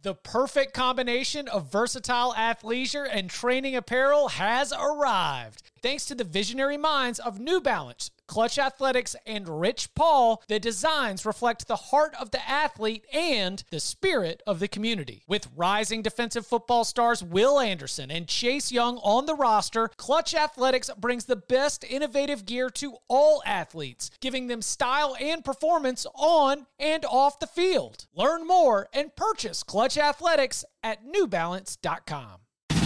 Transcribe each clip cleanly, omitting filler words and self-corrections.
The perfect combination of versatile athleisure and training apparel has arrived. Thanks to the visionary minds of New Balance, Clutch Athletics, and Rich Paul, the designs reflect the heart of the athlete and the spirit of the community. With rising defensive football stars Will Anderson and Chase Young on the roster, Clutch Athletics brings the best innovative gear to all athletes, giving them style and performance on and off the field. Learn more and purchase Clutch Athletics at newbalance.com.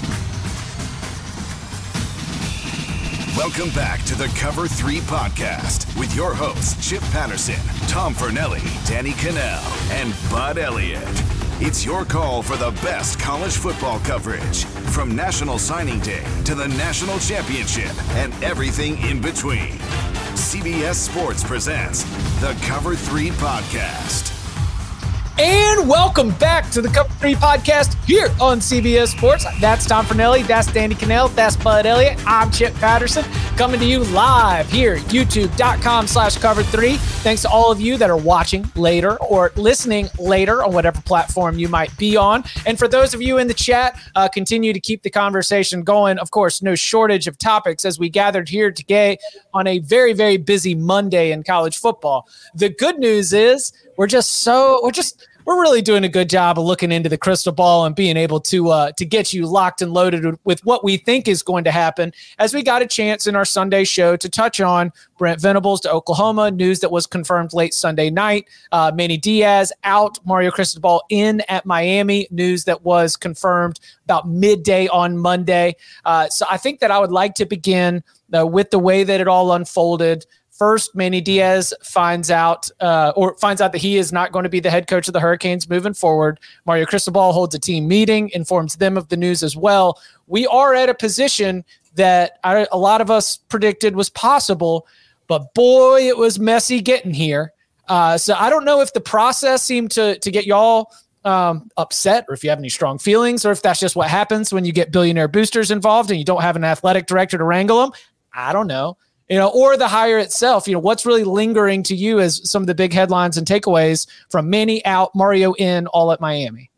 Welcome back to the Cover 3 podcast with your hosts, Chip Patterson, Tom Fornelli, Danny Cannell, and Bud Elliott. It's your call for the best college football coverage, from National Signing Day to the National Championship and everything in between. CBS Sports presents the Cover 3 podcast. And welcome back to the Cover 3 podcast here on CBS Sports. That's Tom Fornelli, that's Danny Cannell, that's Bud Elliott. I'm Chip Patterson, coming to you live here, youtube.com/Cover3. Thanks to all of you that are watching later or listening later on whatever platform you might be on. And for those of you in the chat, continue to keep the conversation going. Of course, no shortage of topics as we gathered here today on a very, very busy Monday in college football. The good news is we're really doing a good job of looking into the crystal ball and being able to get you locked and loaded with what we think is going to happen, as we got a chance in our Sunday show to touch on Brent Venables to Oklahoma, news that was confirmed late Sunday night, Manny Diaz out, Mario Cristobal in at Miami, news that was confirmed about midday on Monday. So I think that I would like to begin with the way that it all unfolded. First, Manny Diaz finds out that he is not going to be the head coach of the Hurricanes moving forward. Mario Cristobal holds a team meeting, informs them of the news as well. We are at a position that a lot of us predicted was possible, but boy, it was messy getting here. So I don't know if the process seemed to get y'all upset, or if you have any strong feelings, or if that's just what happens when you get billionaire boosters involved and you don't have an athletic director to wrangle them. I don't know. Or the hire itself, what's really lingering to you as some of the big headlines and takeaways from Manny out, Mario in, all at Miami?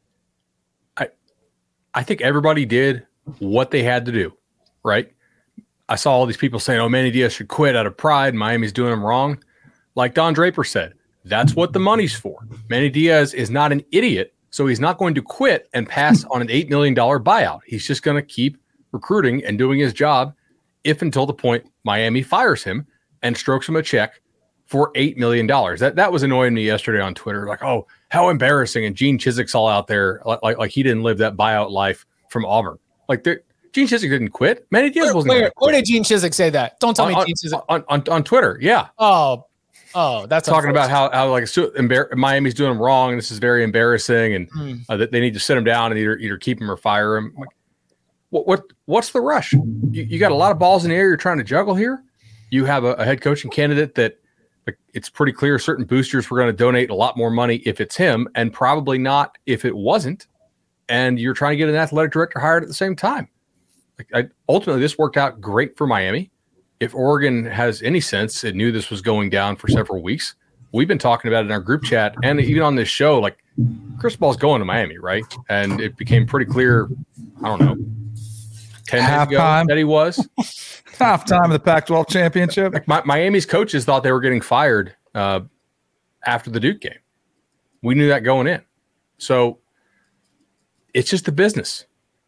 I think everybody did what they had to do, right? I saw all these people saying, Manny Diaz should quit out of pride. Miami's doing him wrong. Like Don Draper said, that's what the money's for. Manny Diaz is not an idiot, so he's not going to quit and pass on an $8 million buyout. He's just going to keep recruiting and doing his job until the point Miami fires him and strokes him a check for $8 million. That was annoying me yesterday on Twitter. Like, oh, how embarrassing. And Gene Chiswick's all out there like he didn't live that buyout life from Auburn. Like Gene Chiswick didn't quit. Manny Diaz wasn't going to quit. Where did Gene Chiswick say that? Don't tell me Gene Chiswick. On Twitter, yeah. Oh, that's talking about how like Miami's doing him wrong. And this is very embarrassing. And that they need to sit him down and either keep him or fire him. Like, what's the rush? You got a lot of balls in the air you're trying to juggle here. You have a head coaching candidate that it's pretty clear certain boosters were going to donate a lot more money if it's him, and probably not if it wasn't. And you're trying to get an athletic director hired at the same time. Ultimately, this worked out great for Miami. If Oregon has any sense, it knew this was going down for several weeks. We've been talking about it in our group chat and even on this show, like Cristobal's going to Miami, right? And it became pretty clear, I don't know, 10 days ago that he was. Halftime of the Pac-12 championship. Miami's coaches thought they were getting fired after the Duke game. We knew that going in. So it's just the business.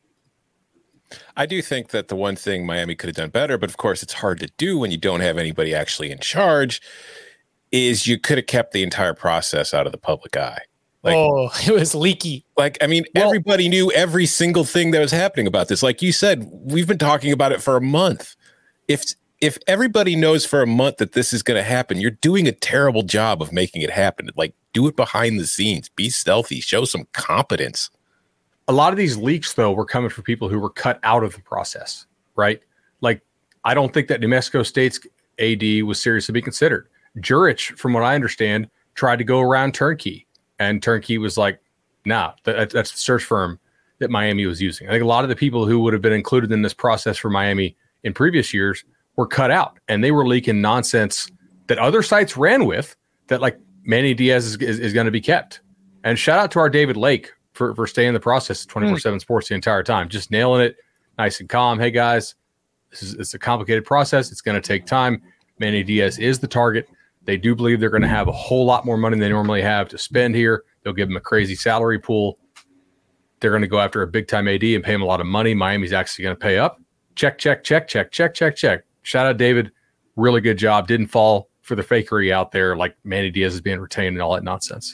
I do think that the one thing Miami could have done better, but of course it's hard to do when you don't have anybody actually in charge, is you could have kept the entire process out of the public eye. It was leaky. Everybody knew every single thing that was happening about this. Like you said, we've been talking about it for a month. If everybody knows for a month that this is going to happen, you're doing a terrible job of making it happen. Like, do it behind the scenes. Be stealthy. Show some competence. A lot of these leaks, though, were coming from people who were cut out of the process, right? Like, I don't think that New Mexico State's AD was seriously being considered. Jurich, from what I understand, tried to go around Turnkey. And Turnkey was like, nah, that's the search firm that Miami was using. I think a lot of the people who would have been included in this process for Miami in previous years were cut out. And they were leaking nonsense that other sites ran with that, like, Manny Diaz is going to be kept. And shout out to our David Lake for staying in the process of 24/7 sports the entire time, just nailing it, nice and calm. Hey guys, it's a complicated process. It's going to take time. Manny Diaz is the target. They do believe they're going to have a whole lot more money than they normally have to spend here. They'll give him a crazy salary pool. They're going to go after a big-time AD and pay him a lot of money. Miami's actually going to pay up. Check. Shout out, David. Really good job. Didn't fall for the fakery out there like Manny Diaz is being retained and all that nonsense.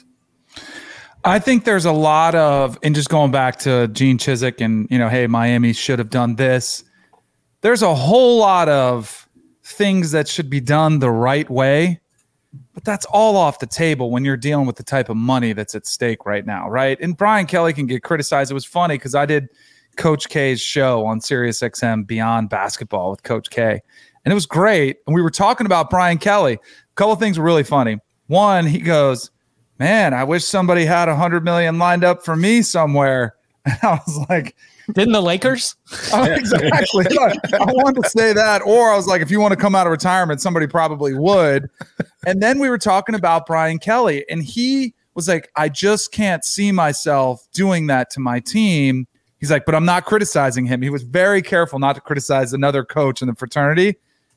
I think there's a lot of, and just going back to Gene Chizik and, hey, Miami should have done this. There's a whole lot of things that should be done the right way, but that's all off the table when you're dealing with the type of money that's at stake right now, right? And Brian Kelly can get criticized. It was funny because I did Coach K's show on SiriusXM Beyond Basketball with Coach K, and it was great. And we were talking about Brian Kelly. A couple of things were really funny. One, he goes, man, I wish somebody had $100 million lined up for me somewhere. And I was like, didn't the Lakers? Oh, exactly. I wanted to say that. Or I was like, if you want to come out of retirement, somebody probably would. And then we were talking about Brian Kelly, and he was like, I just can't see myself doing that to my team. He's like, but I'm not criticizing him. He was very careful not to criticize another coach in the fraternity.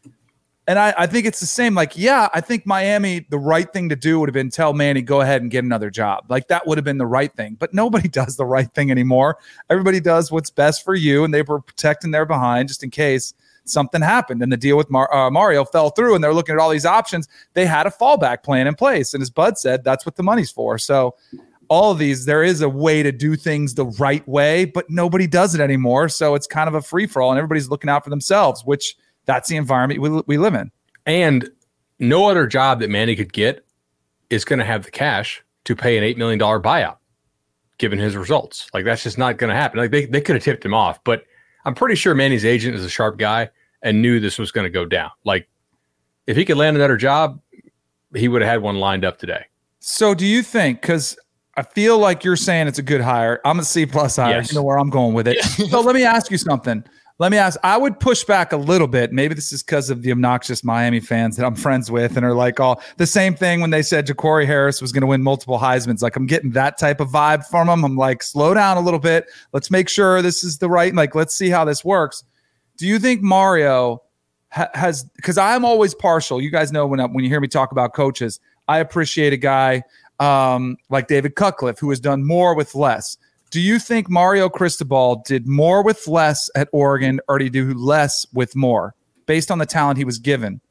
And I think it's the same. Like, yeah, I think Miami, the right thing to do would have been tell Manny, go ahead and get another job. Like, that would have been the right thing. But nobody does the right thing anymore. Everybody does what's best for you, and they were protecting their behind just in case something happened. And the deal with Mario fell through, and they're looking at all these options. They had a fallback plan in place. And as Bud said, that's what the money's for. So all of these, there is a way to do things the right way, but nobody does it anymore. So it's kind of a free-for-all, and everybody's looking out for themselves, which – that's the environment we live in. And no other job that Manny could get is going to have the cash to pay an $8 million buyout, given his results. Like, that's just not going to happen. Like, they could have tipped him off, but I'm pretty sure Manny's agent is a sharp guy and knew this was going to go down. Like, if he could land another job, he would have had one lined up today. So do you think, because I feel like you're saying it's a good hire. I'm a C+ hire. Yes. You know where I'm going with it. So let me ask you something. I would push back a little bit. Maybe this is because of the obnoxious Miami fans that I'm friends with and are like, all the same thing when they said Ja'Cory Harris was going to win multiple Heismans. Like, I'm getting that type of vibe from them. I'm like, slow down a little bit. Let's make sure this is the right, like, let's see how this works. Do you think Mario has, because I'm always partial. You guys know when you hear me talk about coaches, I appreciate a guy like David Cutcliffe, who has done more with less. Do you think Mario Cristobal did more with less at Oregon, or did he do less with more based on the talent he was given?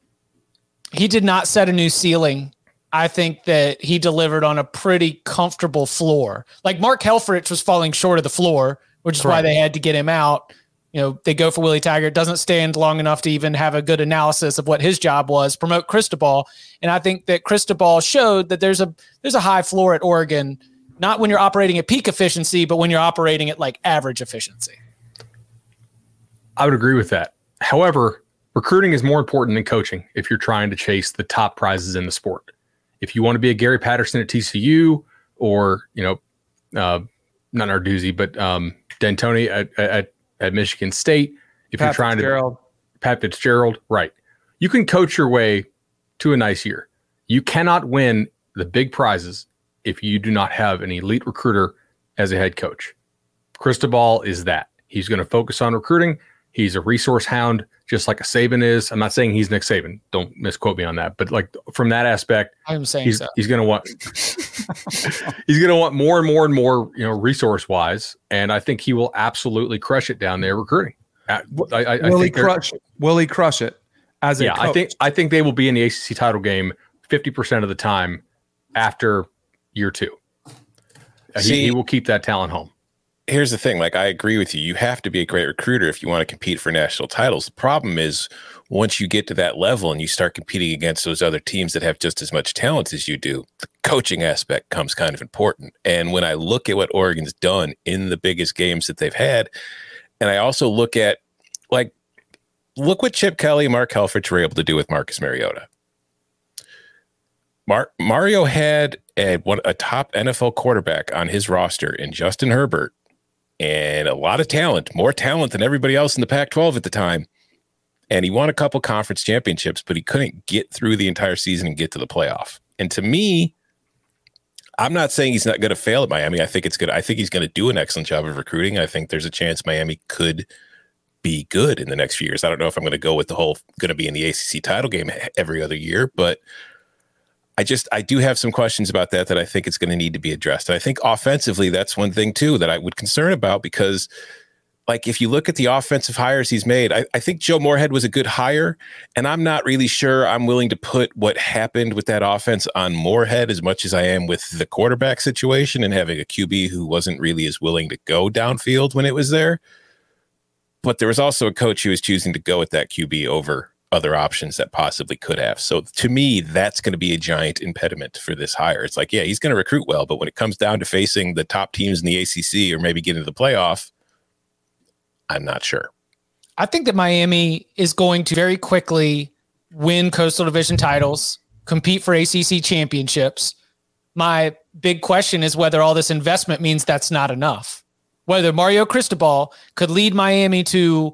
He did not set a new ceiling. I think that he delivered on a pretty comfortable floor. Like, Mark Helfrich was falling short of the floor, which is why they had to get him out. They go for Willie Taggart. Doesn't stand long enough to even have a good analysis of what his job was, promote Cristobal. And I think that Cristobal showed that there's a high floor at Oregon, not when you're operating at peak efficiency, but when you're operating at like average efficiency. I would agree with that. However, recruiting is more important than coaching if you're trying to chase the top prizes in the sport. If you want to be a Gary Patterson at TCU, or, not Narduzzi, but D'Antoni at Michigan State, if you're trying to Pat Fitzgerald, right. You can coach your way to a nice year. You cannot win the big prizes if you do not have an elite recruiter as a head coach. Cristobal is that. He's going to focus on recruiting. He's a resource hound, just like a Saban is. I'm not saying he's Nick Saban. Don't misquote me on that. But like, from that aspect, I'm saying he's going to want he's going to want more and more and more, resource wise. And I think he will absolutely crush it down there recruiting. Will he crush it? As a coach? I think they will be in the ACC title game 50% of the time after year 2. He will keep that talent home. Here's the thing. Like, I agree with you. You have to be a great recruiter if you want to compete for national titles. The problem is, once you get to that level and you start competing against those other teams that have just as much talent as you do, the coaching aspect comes kind of important. And when I look at what Oregon's done in the biggest games that they've had, and I also look at, like, look what Chip Kelly and Mark Helfrich were able to do with Marcus Mariota. Mario had a top NFL quarterback on his roster in Justin Herbert, and a lot of talent, more talent than everybody else in the Pac-12 at the time. And he won a couple conference championships, but he couldn't get through the entire season and get to the playoff. And to me, I'm not saying he's not going to fail at Miami. I think it's good. I think he's going to do an excellent job of recruiting. I think there's a chance Miami could be good in the next few years. I don't know if I'm going to go with the whole going to be in the ACC title game every other year, but I do have some questions about that I think it's going to need to be addressed. And I think offensively, that's one thing too that I would concern about, because like if you look at the offensive hires he's made, I think Joe Moorhead was a good hire, and I'm not really sure I'm willing to put what happened with that offense on Moorhead as much as I am with the quarterback situation and having a QB who wasn't really as willing to go downfield when it was there. But there was also a coach who was choosing to go with that QB over other options that possibly could have. So to me, that's going to be a giant impediment for this hire. It's like, yeah, he's going to recruit well, but when it comes down to facing the top teams in the ACC or maybe getting to the playoff, I'm not sure. I think that Miami is going to very quickly win Coastal Division titles, compete for ACC championships. My big question is whether all this investment means that's not enough. Whether Mario Cristobal could lead Miami to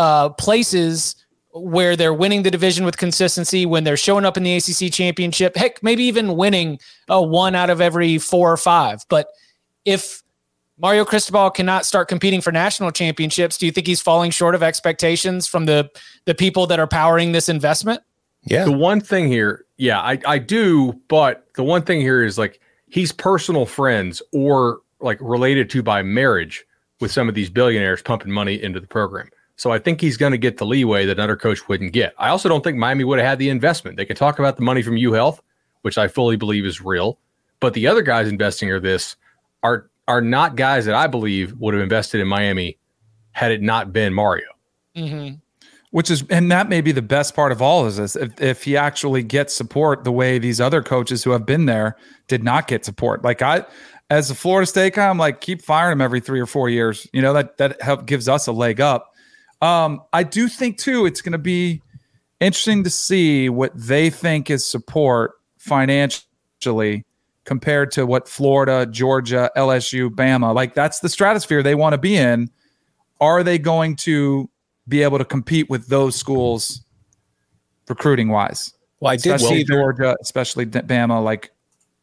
places where they're winning the division with consistency, when they're showing up in the ACC championship, heck, maybe even winning 1 out of every 4 or 5. But if Mario Cristobal cannot start competing for national championships, do you think he's falling short of expectations from the people that are powering this investment? Yeah. The one thing here, I do, but the one thing here is like he's personal friends or like related to by marriage with some of these billionaires pumping money into the program. So I think he's going to get the leeway that another coach wouldn't get. I also don't think Miami would have had the investment. They can talk about the money from UHealth, which I fully believe is real, but the other guys investing in this are not guys that I believe would have invested in Miami had it not been Mario. Mm-hmm. And that may be the best part of all of this. If he actually gets support the way these other coaches who have been there did not get support. Like as a Florida State guy, I'm like, keep firing him every 3 or 4 years. You know, that gives us a leg up. I do think too, it's going to be interesting to see what they think is support financially compared to what Florida, Georgia, LSU, Bama, like that's the stratosphere they want to be in. Are they going to be able to compete with those schools recruiting wise? Well, I did see Georgia, especially Bama, like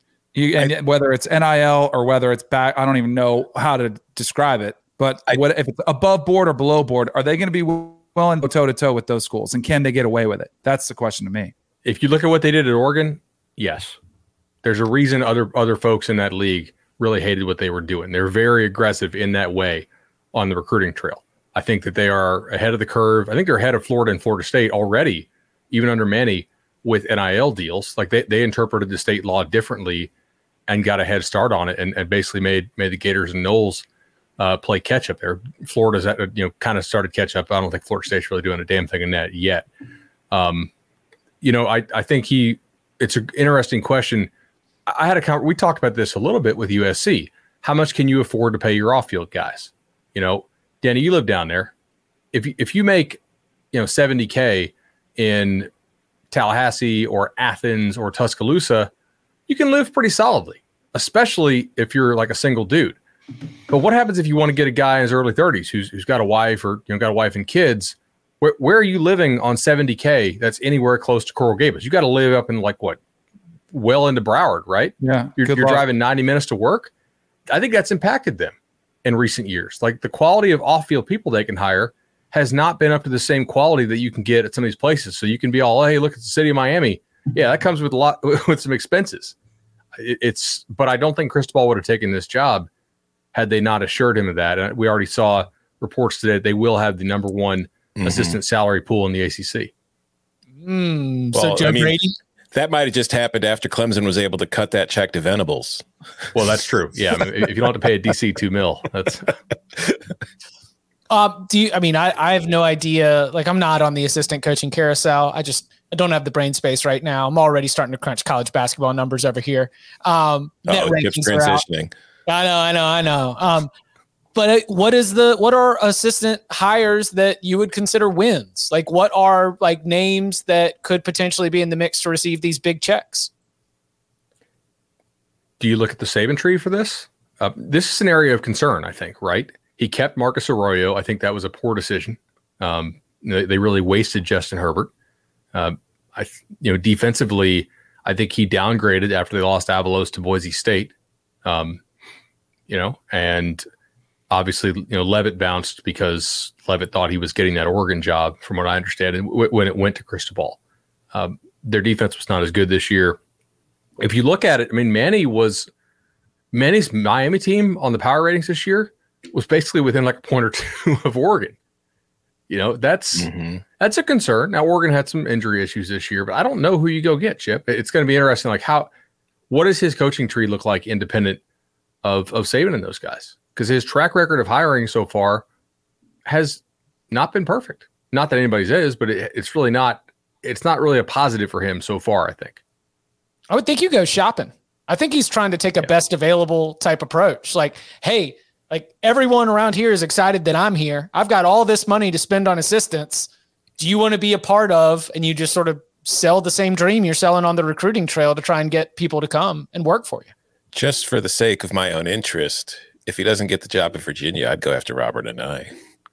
and whether it's NIL or whether it's back, I don't even know how to describe it. But if it's above board or below board, are they going to be willing to go toe-to-toe with those schools? And can they get away with it? That's the question to me. If you look at what they did at Oregon, yes. There's a reason other folks in that league really hated what they were doing. They're very aggressive in that way on the recruiting trail. I think that they are ahead of the curve. I think they're ahead of Florida and Florida State already, even under Manny, with NIL deals. Like they interpreted the state law differently and got a head start on it and basically made the Gators and Noles play catch up there. Florida's kind of started catch up. I don't think Florida State's really doing a damn thing in that yet. I think it's an interesting question. We talked about this a little bit with USC. How much can you afford to pay your off-field guys? Danny, you live down there. If you make, $70K in Tallahassee or Athens or Tuscaloosa, you can live pretty solidly, especially if you're like a single dude. But what happens if you want to get a guy in his early 30s who's got a wife or got a wife and kids? Where are you living on $70K that's anywhere close to Coral Gables? You got to live up in well into Broward, right? Yeah. You're driving 90 minutes to work. I think that's impacted them in recent years. Like the quality of off-field people they can hire has not been up to the same quality that you can get at some of these places. So you can be all, hey, look at the city of Miami. Yeah, that comes with with some expenses. But I don't think Cristobal would have taken this job had they not assured him of that. And we already saw reports today that they will have the number one assistant salary pool in the ACC. So Joe Brady? That might have just happened after Clemson was able to cut that check to Venables. Well, that's true. Yeah, if you don't have to pay a DC $2 million, that's. I have no idea. Like, I'm not on the assistant coaching carousel. I don't have the brain space right now. I'm already starting to crunch college basketball numbers over here. Net rankings are out. I know. But what are assistant hires that you would consider wins? Like, what are like names that could potentially be in the mix to receive these big checks? Do you look at the Saban tree for this? This is an area of concern, I think, right? He kept Marcus Arroyo. I think that was a poor decision. They really wasted Justin Herbert. Defensively, I think he downgraded after they lost Avalos to Boise State. And obviously, Levitt bounced because Levitt thought he was getting that Oregon job, from what I understand, and when it went to Cristobal. Their defense was not as good this year. If you look at it, I mean, Manny's Miami team on the power ratings this year was basically within like a point or two of Oregon. That's a concern. Now, Oregon had some injury issues this year, but I don't know who you go get, Chip. It's going to be interesting. Like, what does his coaching tree look like independent of Saban and those guys? Because his track record of hiring so far has not been perfect. Not that anybody's is, but it's really not. It's not really a positive for him so far, I think. I would think you go shopping. I think he's trying to take a best available type approach. Like, hey, like everyone around here is excited that I'm here. I've got all this money to spend on assistants. Do you want to be a part of? And you just sort of sell the same dream you're selling on the recruiting trail to try and get people to come and work for you. Just for the sake of my own interest, if he doesn't get the job at Virginia, I'd go after Robert Anae.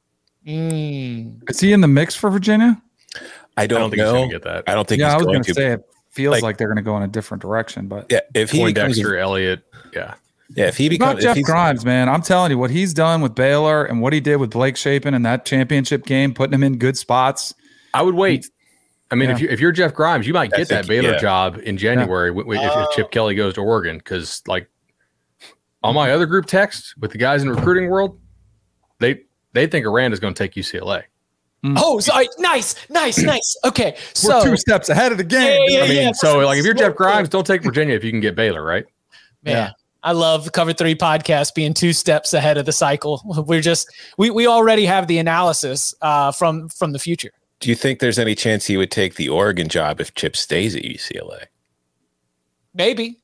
Is he in the mix for Virginia? I don't think know. he's going to get that. I don't think Yeah, he's I was going going to to. say it feels like they're going to go in a different direction, but Yeah, if he becomes Poindexter, Elliott, if he about becomes Jeff Grimes, man, I'm telling you what he's done with Baylor and what he did with Blake Shapen in that championship game, putting him in good spots. I would wait. I mean, if you're Jeff Grimes, you might get that Baylor job in January if Chip Kelly goes to Oregon, because like on my other group text with the guys in the recruiting world, they think Aranda's going to take UCLA. Oh, sorry. Nice. Okay, so we're 2 steps ahead of the game. So like if you're Jeff Grimes, don't take Virginia if you can get Baylor, right? Man, I love the Cover 3 podcast being 2 steps ahead of the cycle. We already have the analysis from the future. Do you think there's any chance he would take the Oregon job if Chip stays at UCLA? Maybe.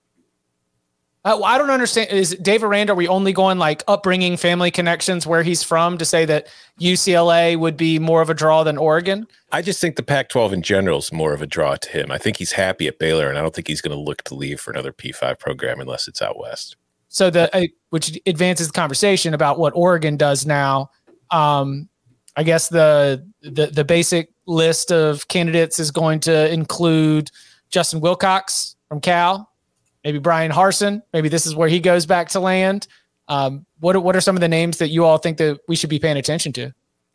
I don't understand. Is Dave Aranda, are we only going like upbringing, family connections, where he's from, to say that UCLA would be more of a draw than Oregon? I just think the Pac-12 in general is more of a draw to him. I think he's happy at Baylor, and I don't think he's going to look to leave for another P5 program unless it's out west. So which advances the conversation about what Oregon does now. I guess the basic list of candidates is going to include Justin Wilcox from Cal, maybe Brian Harsin. Maybe this is where he goes back to land. What are some of the names that you all think that we should be paying attention to?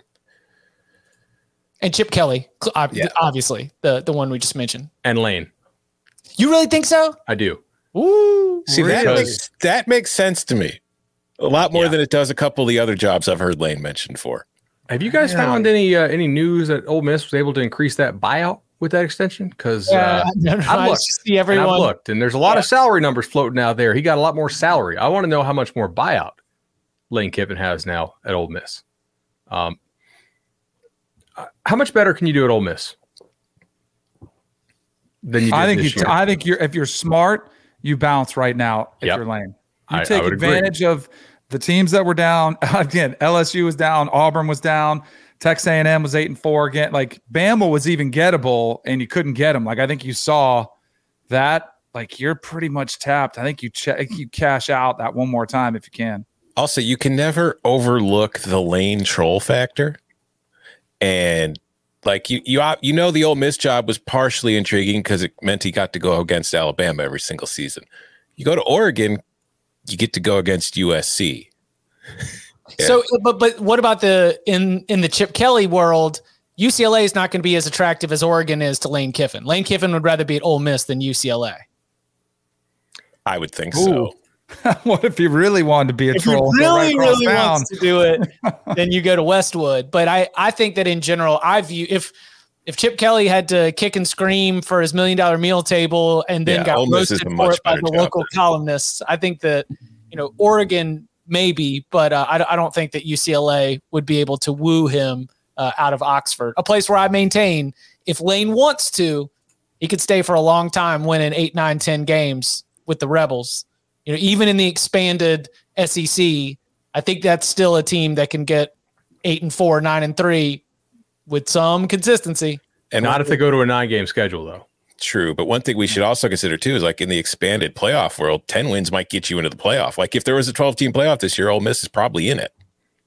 And Chip Kelly, obviously, the one we just mentioned. And Lane. You really think so? I do. Ooh. See, that makes sense to me. A lot more than it does a couple of the other jobs I've heard Lane mentioned for. Have you guys found any news that Ole Miss was able to increase that buyout with that extension? Because I've looked, and there's a lot of salary numbers floating out there. He got a lot more salary. I want to know how much more buyout Lane Kiffin has now at Ole Miss. How much better can you do at Ole Miss than you did this year? I think if you're smart, you bounce right now if you're Lane. You take advantage of the teams that were down. Again, LSU was down, Auburn was down, Texas A&M was 8-4 again. Like Bama was even gettable, and you couldn't get them. Like I think you saw that. Like you're pretty much tapped. I think you cash out that one more time if you can. Also, you can never overlook the Lane troll factor, and like you know the Ole Miss job was partially intriguing because it meant he got to go against Alabama every single season. You go to Oregon, you get to go against USC. Yeah. So, but what about in the Chip Kelly world? UCLA is not going to be as attractive as Oregon is to Lane Kiffin. Lane Kiffin would rather be at Ole Miss than UCLA. I would think so. What if he really wanted to be a troll? If he really wants to do it, then you go to Westwood. But I think that in general, I view if Chip Kelly had to kick and scream for his $1 million meal table and then got roasted for it by the local columnists, I think that Oregon maybe, but I don't think that UCLA would be able to woo him out of Oxford, a place where I maintain if Lane wants to, he could stay for a long time, winning 8, 9, 10 games with the Rebels. Even in the expanded SEC, I think that's still a team that can get 8-4, 9-3 with some consistency. And not if they go to a 9-game schedule, though. True. But one thing we should also consider, too, is like in the expanded playoff world, 10 wins might get you into the playoff. Like if there was a 12-team playoff this year, Ole Miss is probably in it.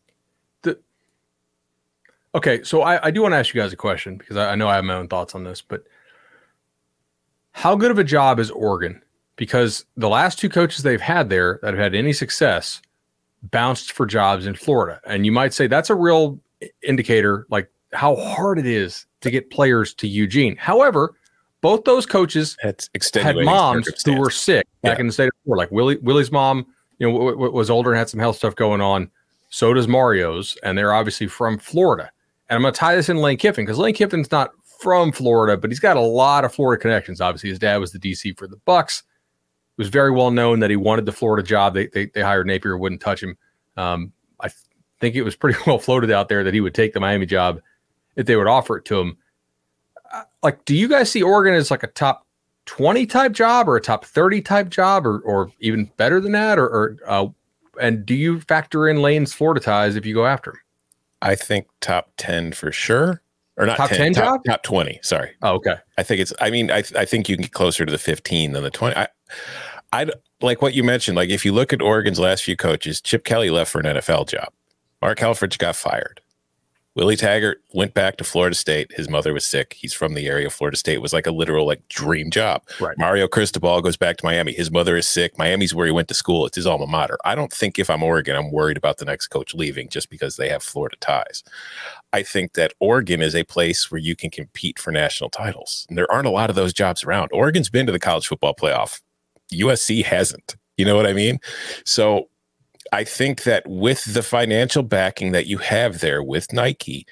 Okay, so I do want to ask you guys a question because I know I have my own thoughts on this, but how good of a job is Oregon because the last two coaches they've had there that have had any success bounced for jobs in Florida. And you might say that's a real indicator, like how hard it is to get players to Eugene. However, both those coaches had moms who were sick back in the state of Florida. Like Willie's mom, was older and had some health stuff going on. So does Mario's, and they're obviously from Florida. And I'm going to tie this in Lane Kiffin, because Lane Kiffin's not from Florida, but he's got a lot of Florida connections. Obviously, his dad was the DC for the Bucks. It was very well known that he wanted the Florida job. They hired Napier, wouldn't touch him. I think it was pretty well floated out there that he would take the Miami job if they would offer it to him. Like, do you guys see Oregon as like a top 20 type job or a top 30 type job or even better than that? And do you factor in Lane's Florida ties if you go after him? I think top 10 for sure. Or not top 10 job? Top 20. Sorry. Oh, okay. I think I think you can get closer to the 15 than the 20. I like what you mentioned. Like, if you look at Oregon's last few coaches, Chip Kelly left for an NFL job. Mark Helfrich got fired. Willie Taggart went back to Florida State. His mother was sick. He's from the area. Florida State was like a literal dream job. Right. Mario Cristobal goes back to Miami. His mother is sick. Miami's where he went to school. It's his alma mater. I don't think if I'm Oregon, I'm worried about the next coach leaving just because they have Florida ties. I think that Oregon is a place where you can compete for national titles. And there aren't a lot of those jobs around. Oregon's been to the college football playoff. USC hasn't. You know what I mean? So I think that with the financial backing that you have there with Nike,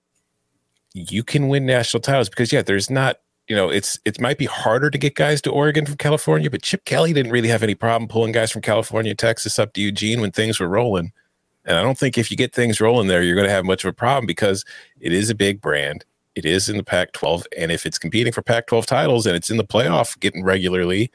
you can win national titles because, there's not, it might be harder to get guys to Oregon from California, but Chip Kelly didn't really have any problem pulling guys from California, Texas up to Eugene when things were rolling. And I don't think if you get things rolling there, you're going to have much of a problem because it is a big brand. It is in the Pac-12. And if it's competing for Pac-12 titles and it's in the playoff getting regularly,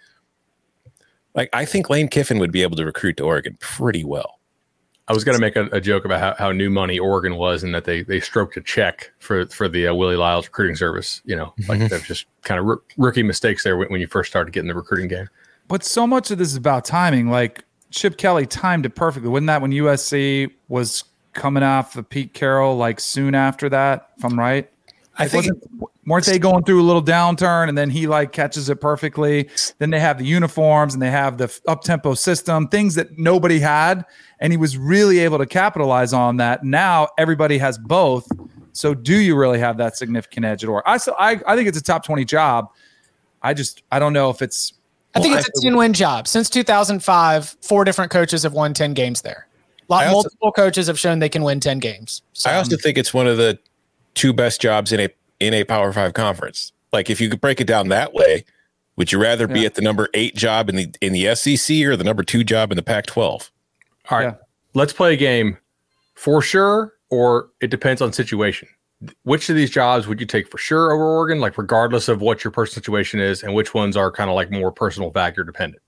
I think Lane Kiffin would be able to recruit to Oregon pretty well. I was going to make a joke about how new money Oregon was and that they stroked a check for the Willie Lyles recruiting service. They're just kind of rookie mistakes there when you first started getting the recruiting game. But so much of this is about timing. Like, Chip Kelly timed it perfectly. Wasn't that when USC was coming off the Pete Carroll, soon after that, if I'm right? I think weren't they going through a little downturn and then he catches it perfectly? Then they have the uniforms and they have the up-tempo system, things that nobody had. And he was really able to capitalize on that. Now everybody has both. So do you really have that significant edge at Oregon? I think it's a top 20 job. I don't know if it's. I think it's a 10-win job. Since 2005, 4 different coaches have won 10 games there. Multiple coaches have shown they can win 10 games. So, I also think it's one of the 2 best jobs in a Power 5 conference. If you could break it down that way, would you rather be at the number 8 job in the SEC or the number 2 job in the Pac-12? All right, let's play a game. For sure, or it depends on situation. Which of these jobs would you take for sure over Oregon, regardless of what your personal situation is, and which ones are kind of more personal factor dependent?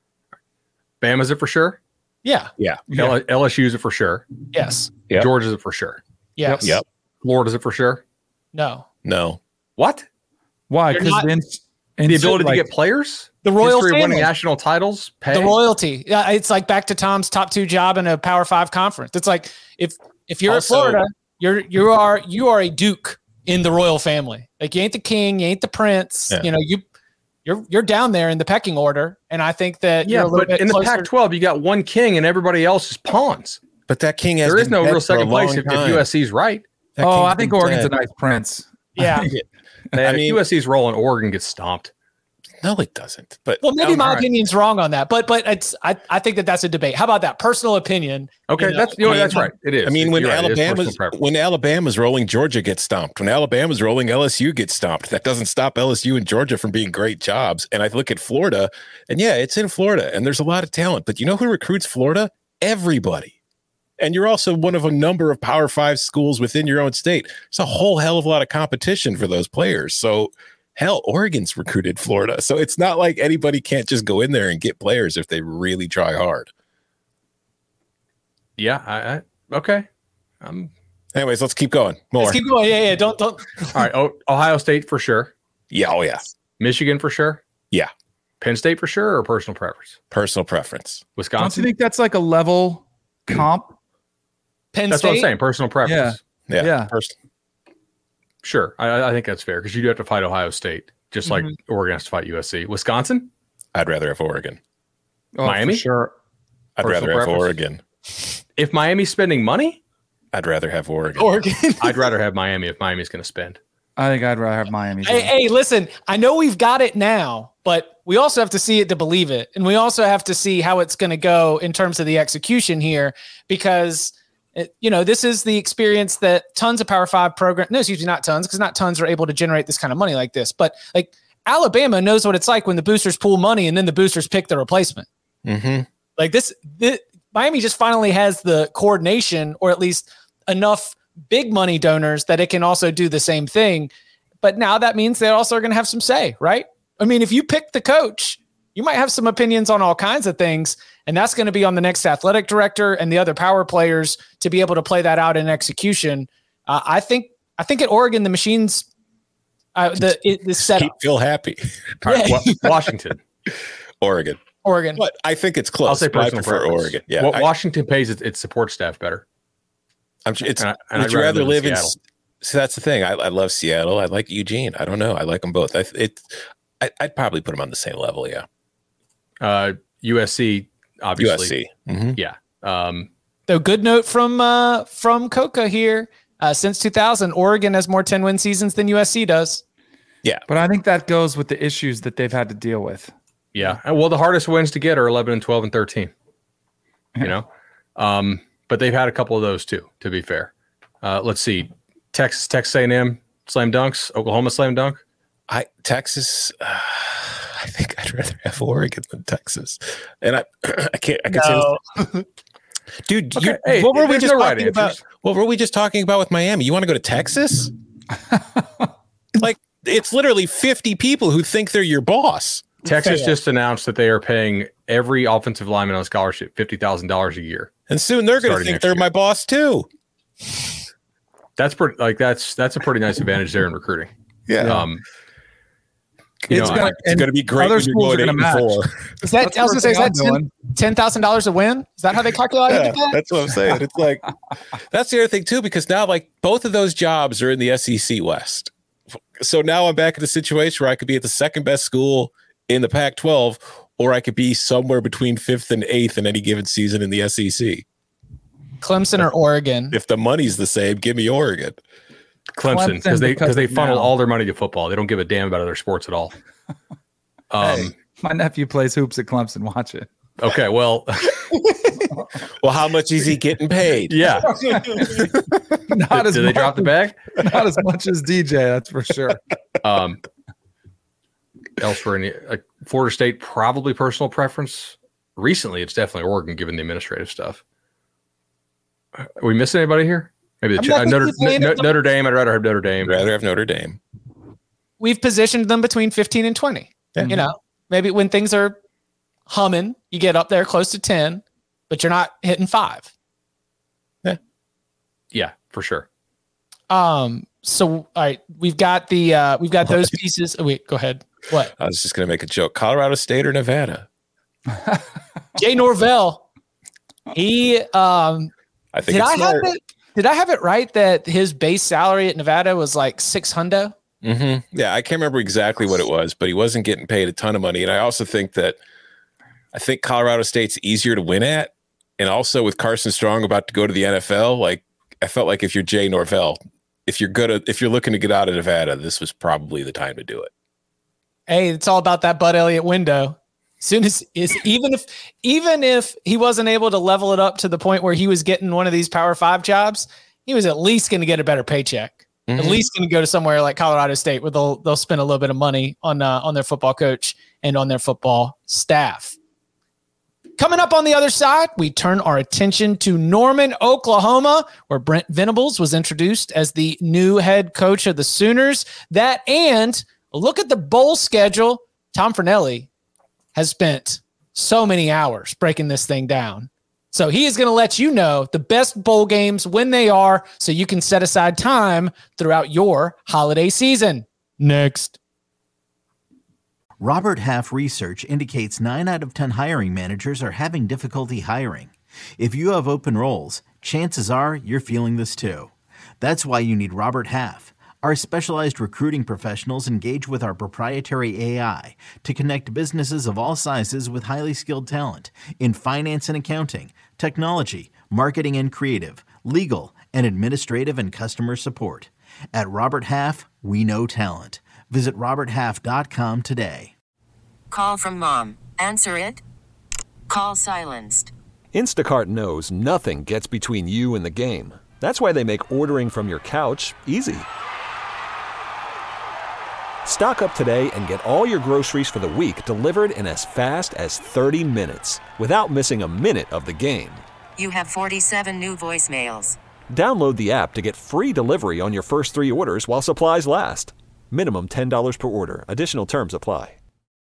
Bama's it for sure? Yeah. LSU's it for sure? Yes. Yep. Georgia's it for sure? Yes. Yep. Florida's it for sure? No. What? Why? Because the ability to get players? The royal history family. Of winning national titles? Pay? The royalty. Yeah, it's back to Tom's top 2 job in a Power 5 conference. It's if you're at Florida, you are a duke in the royal family. You ain't the king, you ain't the prince. Yeah. You're down there in the pecking order, and I think that but in the Pac-12 you got one king and everybody else is pawns. But that king has there is no real second place if USC's right. I think Oregon's a nice prince. Yeah. If USC's rolling, Oregon gets stomped. No, it doesn't. But maybe my opinion's wrong on that. But I think that's a debate. How about that personal opinion? Okay, that's right. It is. When Alabama's rolling, Georgia gets stomped. When Alabama's rolling, LSU gets stomped. That doesn't stop LSU and Georgia from being great jobs. And I look at Florida, and it's in Florida, and there's a lot of talent. But you know who recruits Florida? Everybody. And you're also one of a number of Power 5 schools within your own state. There's a whole hell of a lot of competition for those players. So hell, Oregon's recruited Florida. So it's not like anybody can't just go in there and get players if they really try hard. Yeah. Okay. Anyways, let's keep going. More. Let's keep going. Yeah. Don't. All right. Ohio State for sure. Yeah. Oh, yeah. Michigan for sure. Yeah. Penn State for sure, or personal preference? Personal preference. Wisconsin. Don't you think that's a level comp? Penn That's State? what I'm saying. Personal preference. Yeah. Sure. I think that's fair because you do have to fight Ohio State, just like Oregon has to fight USC. Wisconsin? I'd rather have Oregon. Oh, Miami? for sure. I'd Personal rather have preference? Oregon. If Miami's spending money, I'd rather have Oregon. Oregon. I'd rather have Miami if Miami's going to spend. I think I'd rather have Miami. Hey, listen, I know we've got it now, but we also have to see it to believe it. And we also have to see how it's going to go in terms of the execution here, because, this is the experience that tons of Power 5 programs, no, excuse me, not tons, because not tons are able to generate this kind of money like this. But like Alabama knows what it's like when the boosters pool money and then the boosters pick the replacement. Mm-hmm. Like this, Miami just finally has the coordination, or at least enough big money donors that it can also do the same thing. But now that means they also are going to have some say, right? I mean, if you pick the coach, you might have some opinions on all kinds of things, and that's going to be on the next athletic director and the other power players to be able to play that out in execution. I think at Oregon, the machines, the setup. Keep Phil happy. All right, Washington. Oregon. But I think it's close. I'll say personal I prefer preference. Oregon. Yeah, Washington pays its support staff better. Would you I'd rather live in Seattle. So that's the thing. I love Seattle. I like Eugene. I don't know. I like them both. I'd probably put them on the same level. Yeah. USC, obviously. USC. Mm-hmm. Yeah. Though good note from Coca here. Since 2000, Oregon has more 10-win seasons than USC does. Yeah. But I think that goes with the issues that they've had to deal with. Yeah. Well, the hardest wins to get are 11 and 12 and 13. But they've had a couple of those too, to be fair. Let's see. Texas A&M slam dunks, Oklahoma slam dunk. Texas. I think I'd rather have Oregon than Texas. And I can't No. say, dude. Okay, What were we there's just no right talking about? answers. What were we just talking about with Miami? You want to go to Texas? Like, it's literally 50 people who think they're your boss. Texas just announced that they are paying every offensive lineman on scholarship $50,000 a year. And soon they're going to Starting think next they're year. my boss too. That's pretty. That's a pretty nice advantage there in recruiting. Yeah. It's It's going to be great other when you're schools going are gonna 8-4. Is that, I was going to say, is that doing. $10,000 a win? Is that how they calculate Yeah, that? that's what I'm saying. It's like, that's the other thing too, because now like both of those jobs are in the SEC West. So now I'm back in a situation where I could be at the second best school in the Pac-12, or I could be somewhere between 5th and 8th in any given season in the SEC. Clemson or Oregon? If the money's the same, give me Oregon. Clemson, because they of funnel now. all their money to football. They don't give a damn about other sports at all. Hey, my nephew plays hoops at Clemson. Watch it. Okay, well, Well, how much is he getting paid? yeah. Not as Did they much, drop the bag? not as much as DJ. That's for sure. Elsewhere in the Florida State, probably personal preference. Recently, it's definitely Oregon, given the administrative stuff. Are we missing anybody here? Maybe I'm not thinking Notre Dame. I'd rather have Notre Dame. I'd rather have Notre Dame. We've positioned them between 15 and 20. Yeah. Maybe when things are humming, you get up there close to 10, but you're not hitting 5. Yeah, for sure. So all right, we've got those pieces. Oh, wait, go ahead. What? I was just going to make a joke. Colorado State or Nevada? Jay Norvell. He I think it's smart. did I have it right that his base salary at Nevada was like $600? Mm-hmm. Yeah, I can't remember exactly what it was, but he wasn't getting paid a ton of money. And I also think Colorado State's easier to win at. And also with Carson Strong about to go to the NFL, like I felt like if you're Jay Norvell, if you're looking to get out of Nevada, this was probably the time to do it. Hey, it's all about that Bud Elliott window. Even if he wasn't able to level it up to the point where he was getting one of these Power 5 jobs, he was at least going to get a better paycheck. Mm-hmm. At least going to go to somewhere like Colorado State where they'll spend a little bit of money on their football coach and on their football staff. Coming up on the other side, we turn our attention to Norman, Oklahoma, where Brent Venables was introduced as the new head coach of the Sooners. That and a look at the bowl schedule. Tom Fornelli has spent so many hours breaking this thing down. So he is going to let you know the best bowl games when they are, so you can set aside time throughout your holiday season. Next. Robert Half research indicates 9 out of 10 hiring managers are having difficulty hiring. If you have open roles, chances are you're feeling this too. That's why you need Robert Half. Our specialized recruiting professionals engage with our proprietary AI to connect businesses of all sizes with highly skilled talent in finance and accounting, technology, marketing and creative, legal, and administrative and customer support. At Robert Half, we know talent. Visit roberthalf.com today. Call from mom. Answer it. Call silenced. Instacart knows nothing gets between you and the game. That's why they make ordering from your couch easy. Stock up today and get all your groceries for the week delivered in as fast as 30 minutes without missing a minute of the game. You have 47 new voicemails. Download the app to get free delivery on your first 3 orders while supplies last. Minimum $10 per order. Additional terms apply.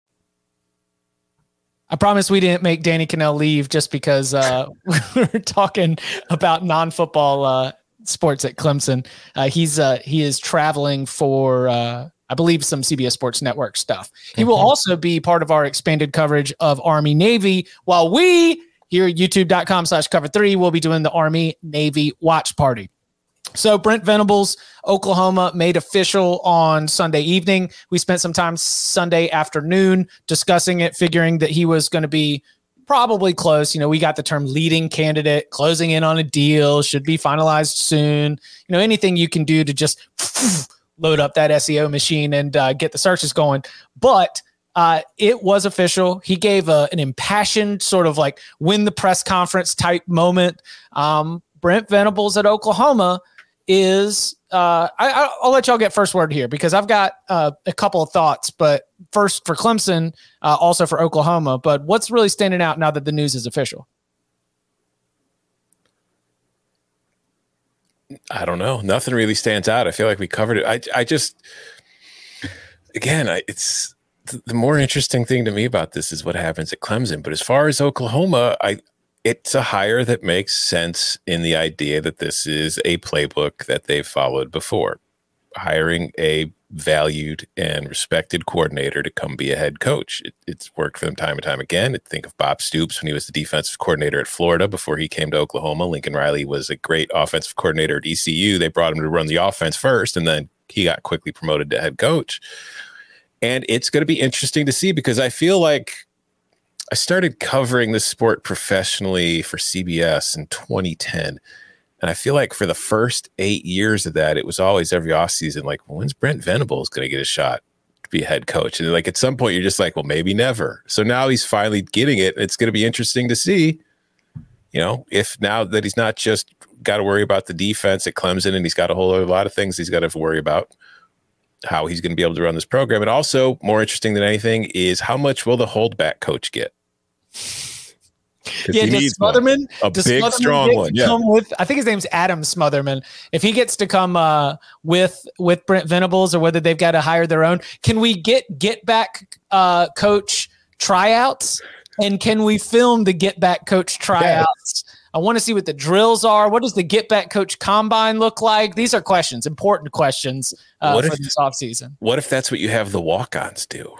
I promise we didn't make Danny Kanell leave just because we're talking about non-football sports at Clemson. He is traveling for, I believe, some CBS Sports Network stuff. He will also be part of our expanded coverage of Army Navy, while we here at youtube.com/cover3 will be doing the Army Navy watch party. So Brent Venables, Oklahoma, made official on Sunday evening. We spent some time Sunday afternoon discussing it, figuring that he was going to be probably close. You know, we got the term leading candidate, closing in on a deal, should be finalized soon. You know, anything you can do to just load up that SEO machine and get the searches going. But it was official. He gave an impassioned sort of like win the press conference type moment. Brent Venables at Oklahoma is I'll let y'all get first word here because I've got a couple of thoughts, but first for Clemson, also for Oklahoma. But what's really standing out now that the news is official? I don't know. Nothing really stands out. I feel like we covered it. I just, again, it's the more interesting thing to me about this is what happens at Clemson. But as far as Oklahoma, it's a hire that makes sense in the idea that this is a playbook that they've followed before, hiring a valued and respected coordinator to come be a head coach. It's worked for them time and time again. Think of Bob Stoops when he was the defensive coordinator at Florida before he came to Oklahoma. Lincoln Riley was a great offensive coordinator at ECU. They brought him to run the offense first, and then he got quickly promoted to head coach. And it's going to be interesting to see because I feel like I started covering this sport professionally for CBS in 2010. And I feel like for the first 8 years of that, it was always every offseason, like, when's Brent Venables going to get a shot to be a head coach? And like at some point, you're just like, well, maybe never. So now he's finally getting it. It's going to be interesting to see, you know, if now that he's not just got to worry about the defense at Clemson and he's got a whole lot of things he's got to worry about, how he's going to be able to run this program. And also more interesting than anything is how much will the holdback coach get? Yeah, does Smotherman, a big, strong one. Yeah, I think his name's Adam Smotherman. If he gets to come with Brent Venables, or whether they've got to hire their own, can we get back coach tryouts? And can we film the get back coach tryouts? Yes. I want to see what the drills are. What does the get back coach combine look like? These are questions, important questions for this offseason. What if that's what you have the walk-ons do?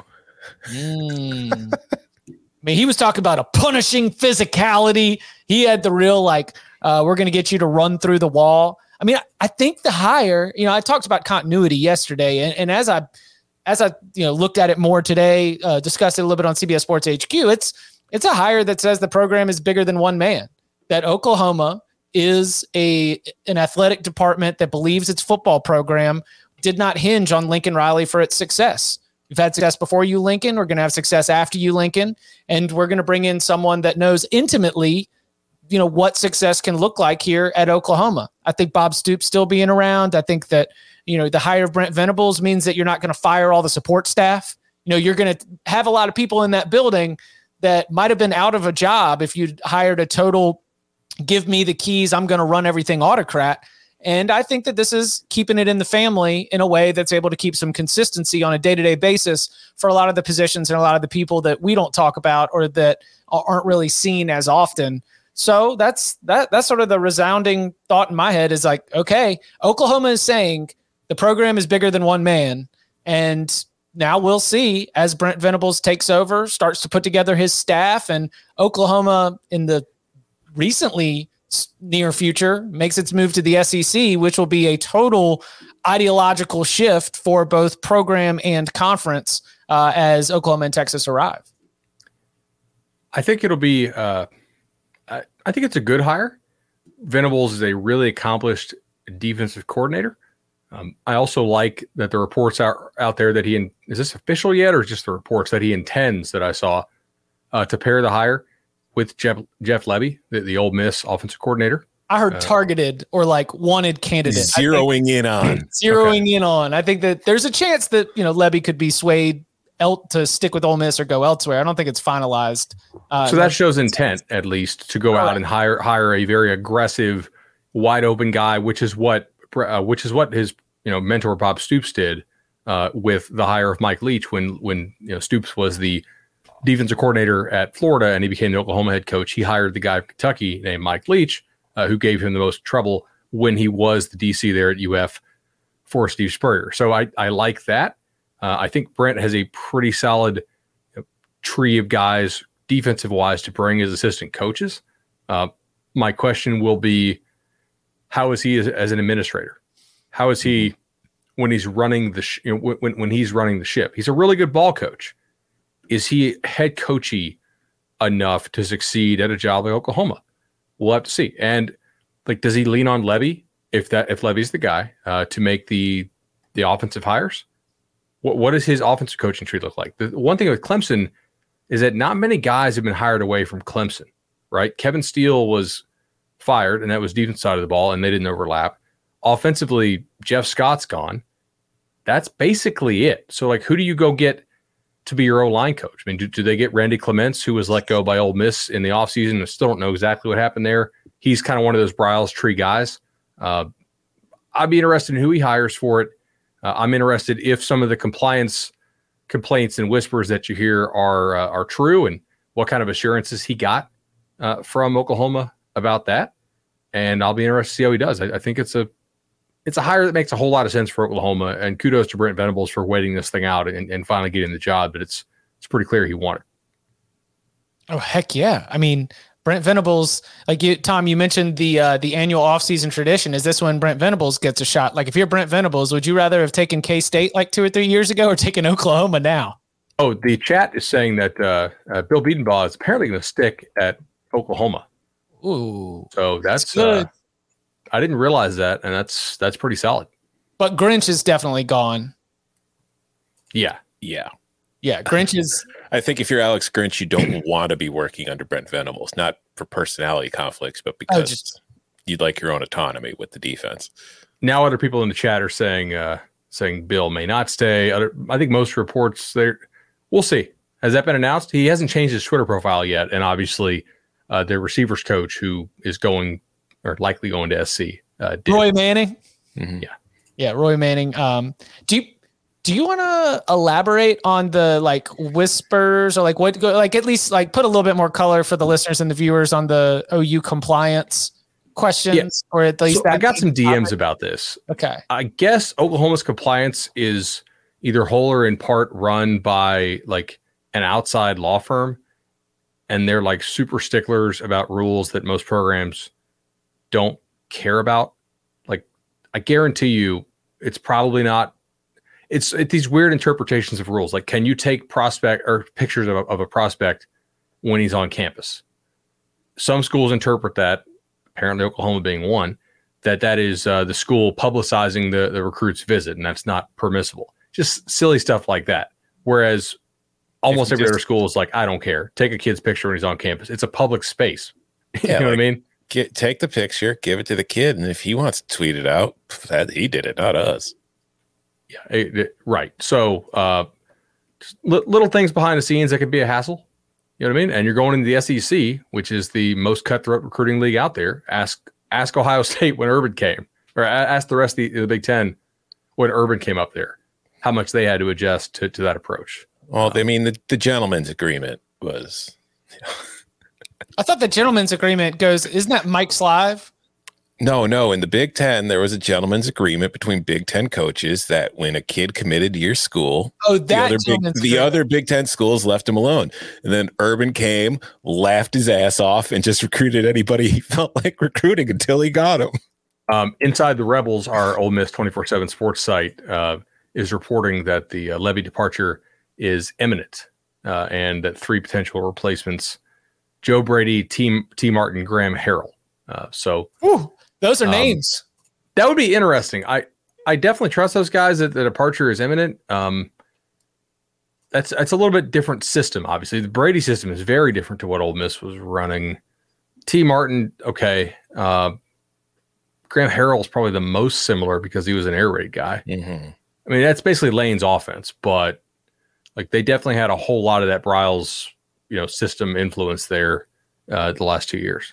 I mean, he was talking about a punishing physicality. He had the real, like, we're going to get you to run through the wall. I mean, I think the hire, you know, I talked about continuity yesterday. And as I looked at it more today, discussed it a little bit on CBS Sports HQ, it's a hire that says the program is bigger than one man, that Oklahoma is an athletic department that believes its football program did not hinge on Lincoln Riley for its success. We've had success before you, Lincoln. We're going to have success after you, Lincoln. And we're going to bring in someone that knows intimately, you know, what success can look like here at Oklahoma. I think Bob Stoops still being around. I think that, you know, the hire of Brent Venables means that you're not going to fire all the support staff. You know, you're going to have a lot of people in that building that might have been out of a job if you'd hired a total, give me the keys, I'm going to run everything autocrat. And I think that this is keeping it in the family in a way that's able to keep some consistency on a day-to-day basis for a lot of the positions and a lot of the people that we don't talk about or that aren't really seen as often. So that's sort of the resounding thought in my head is like, okay, Oklahoma is saying the program is bigger than one man. And now we'll see as Brent Venables takes over, starts to put together his staff, and Oklahoma in the recently near future makes its move to the SEC, which will be a total ideological shift for both program and conference as Oklahoma and Texas arrive. I think it'll be I think it's a good hire. Venables is a really accomplished defensive coordinator. I also like that the reports out there that is this official yet, or just the reports that he intends, that I saw, to pair the hire with Jeff Lebby, the Ole Miss offensive coordinator. I heard targeted or like wanted candidate. Zeroing in on. I think that there's a chance that, Lebby could be swayed to stick with Ole Miss or go elsewhere. I don't think it's finalized. So that shows intent, at least, to go out and hire a very aggressive, wide open guy, which is what his mentor Bob Stoops did with the hire of Mike Leach when Stoops was the defensive coordinator at Florida and he became the Oklahoma head coach. He hired the guy from Kentucky named Mike Leach, who gave him the most trouble when he was the DC there at UF for Steve Spurrier. So I like that. I think Brent has a pretty solid tree of guys defensive wise to bring as assistant coaches. My question will be, how is he as an administrator? How is he when he's running when he's running the ship? He's a really good ball coach. Is he head coachy enough to succeed at a job like Oklahoma? We'll have to see. And does he lean on Lebby if Levy's the guy to make the offensive hires? What does his offensive coaching tree look like? The one thing with Clemson is that not many guys have been hired away from Clemson, right? Kevin Steele was fired, and that was defense side of the ball, and they didn't overlap. Offensively, Jeff Scott's gone. That's basically it. So, who do you go get to be your O-line coach? I mean, do they get Randy Clements, who was let go by Ole Miss in the offseason? I still don't know exactly what happened there. He's kind of one of those Bryles tree guys. I'd be interested in who he hires for it. I'm interested if some of the compliance complaints and whispers that you hear are true, and what kind of assurances he got from Oklahoma about that. And I'll be interested to see how he does. I think it's a hire that makes a whole lot of sense for Oklahoma, and kudos to Brent Venables for waiting this thing out and finally getting the job. But it's pretty clear he won it. Oh, heck yeah. I mean, Brent Venables, Tom, you mentioned the annual offseason tradition. Is this when Brent Venables gets a shot? If you're Brent Venables, would you rather have taken K-State 2 or 3 years ago or taken Oklahoma now? Oh, the chat is saying that Bill Biedenbaugh is apparently going to stick at Oklahoma. Ooh. So that's good. I didn't realize that, and that's pretty solid. But Grinch is definitely gone. Yeah. Grinch is. I think if you're Alex Grinch, you don't want to be working under Brent Venables, not for personality conflicts, but because you'd like your own autonomy with the defense. Now, other people in the chat are saying Bill may not stay. I think most reports there. We'll see. Has that been announced? He hasn't changed his Twitter profile yet, and obviously, their receivers coach, who is going or likely going to SC, Roy Manning. Mm-hmm. Yeah, Roy Manning. Do you want to elaborate on the whispers or what at least put a little bit more color for the listeners and the viewers on the OU compliance questions, or at least I got some DMs about this. Okay. I guess Oklahoma's compliance is either whole or in part run by an outside law firm, and they're super sticklers about rules that most programs don't care about. I guarantee you it's probably not. It's these weird interpretations of rules. Can you take prospect or pictures of a prospect when he's on campus? Some schools interpret that, apparently Oklahoma being one, that is the school publicizing the recruit's visit, and that's not permissible. Just silly stuff like that. Whereas almost every other school is I don't care. Take a kid's picture when he's on campus. It's a public space. You know what I mean? Take the picture, give it to the kid, and if he wants to tweet it out, he did it, not us. Yeah, right. So little things behind the scenes that could be a hassle. You know what I mean? And you're going into the SEC, which is the most cutthroat recruiting league out there. Ask Ohio State when Urban came, or ask the rest of the Big Ten when Urban came up there, how much they had to adjust to that approach. Well, the gentleman's agreement was. I thought the gentleman's agreement goes, isn't that Mike's Live? No. In the Big Ten, there was a gentleman's agreement between Big Ten coaches that when a kid committed to your school, the other Big Ten schools left him alone. And then Urban came, laughed his ass off, and just recruited anybody he felt like recruiting until he got him. Inside the Rebels, our Ole Miss 24/7 sports site is reporting that the Levy departure is imminent, and that 3 potential replacements: Joe Brady, T. Martin, Graham Harrell. Those are names. That would be interesting. I definitely trust those guys that the departure is imminent. That's a little bit different system. Obviously, the Brady system is very different to what Ole Miss was running. T. Martin, okay. Graham Harrell is probably the most similar because he was an air raid guy. Mm-hmm. I mean, that's basically Lane's offense, but like they definitely had a whole lot of that Bryles, system influence there the last 2 years.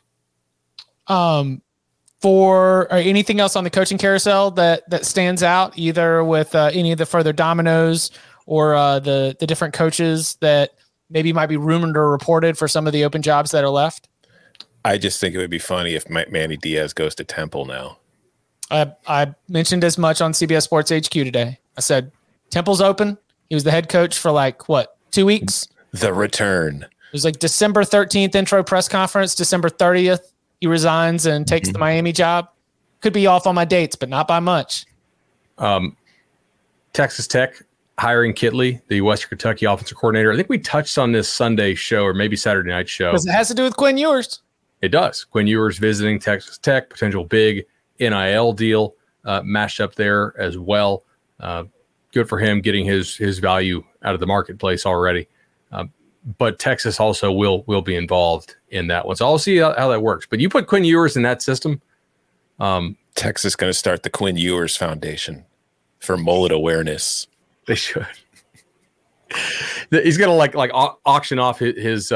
For anything else on the coaching carousel that stands out, either with any of the further dominoes or the different coaches that maybe might be rumored or reported for some of the open jobs that are left? I just think it would be funny if Manny Diaz goes to Temple now. I mentioned as much on CBS Sports HQ today. I said, Temple's open. He was the head coach for 2 weeks? The return. It was December 13th intro press conference, December 30th. He resigns and takes the Miami job. Could be off on my dates, but not by much. Texas Tech hiring Kitley, the Western Kentucky offensive coordinator. I think we touched on this Sunday show or maybe Saturday night show. Because it has to do with Quinn Ewers. It does. Quinn Ewers visiting Texas Tech, potential big NIL deal mashed up there as well. Good for him getting his value out of the marketplace already. But Texas also will be involved in that one. So I'll see how that works. But you put Quinn Ewers in that system. Texas going to start the Quinn Ewers Foundation for mullet awareness. They should. He's going to like auction off his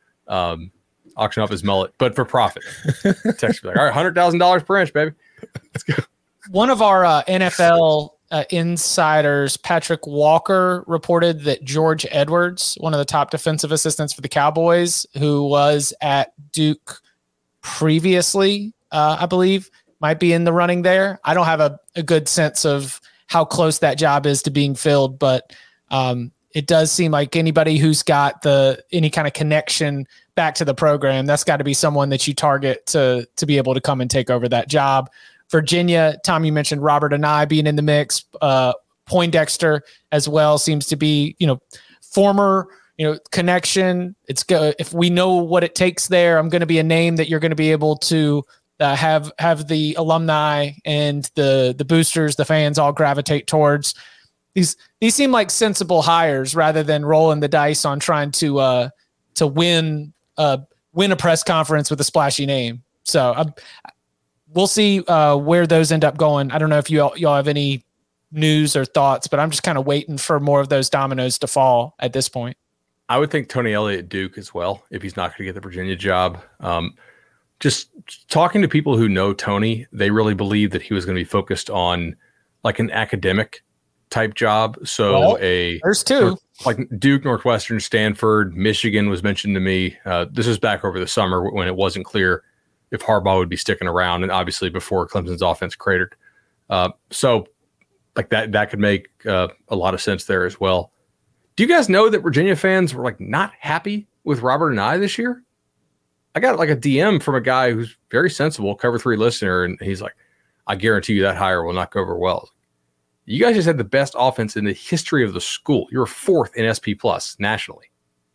mullet, but for profit. Texas be like, all right, $100,000 per inch, baby. Let's go. One of our NFL insiders, Patrick Walker, reported that George Edwards, one of the top defensive assistants for the Cowboys, who was at Duke previously, I believe, might be in the running there. I don't have a good sense of how close that job is to being filled, but it does seem like anybody who's got any kind of connection back to the program, that's got to be someone that you target to be able to come and take over that job. Virginia, Tom, you mentioned Robert and I being in the mix. Poindexter as well seems to be, former, connection. If we know what it takes there, I'm going to be a name that you're going to be able to have the alumni and the boosters, the fans all gravitate towards. These seem like sensible hires rather than rolling the dice on trying to win a press conference with a splashy name. So we'll see where those end up going. I don't know if y'all have any news or thoughts, but I'm just kind of waiting for more of those dominoes to fall at this point. I would think Tony Elliott at Duke as well, if he's not going to get the Virginia job. Just talking to people who know Tony, they really believe that he was going to be focused on like an academic type job. So there's two. Like Duke, Northwestern, Stanford, Michigan was mentioned to me. This was back over the summer when it wasn't clear if Harbaugh would be sticking around, and obviously before Clemson's offense cratered. So like that could make a lot of sense there as well. Do you guys know that Virginia fans were like not happy with Robert and I this year? I got like a DM from a guy who's very sensible, Cover 3 listener, and he's like, I guarantee you that hire will not go over well. You guys just had the best offense in the history of the school. You were 4th in SP Plus nationally.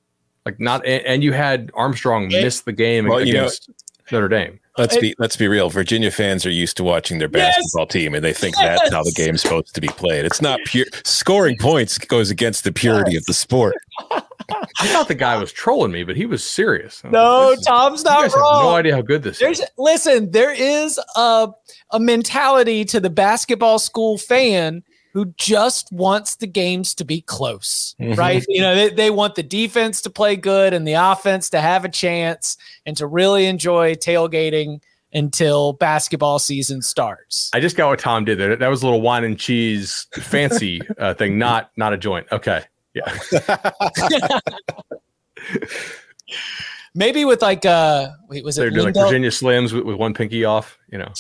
And you had Armstrong miss the game against Notre Dame. Let's be real. Virginia fans are used to watching their basketball team, and they think that's how the game's supposed to be played. It's not pure. Scoring points goes against the purity of the sport. I thought the guy was trolling me, but he was serious. No, Tom's not wrong. You guys have no idea how good this is. Listen, there is a mentality to the basketball school fan who just wants the games to be close, right? They want the defense to play good and the offense to have a chance and to really enjoy tailgating until basketball season starts. I just got what Tom did there. That was a little wine and cheese fancy thing, not a joint. Okay. Yeah. maybe with like wait, was it They're doing like Lindell? Virginia Slims with one pinky off, you know.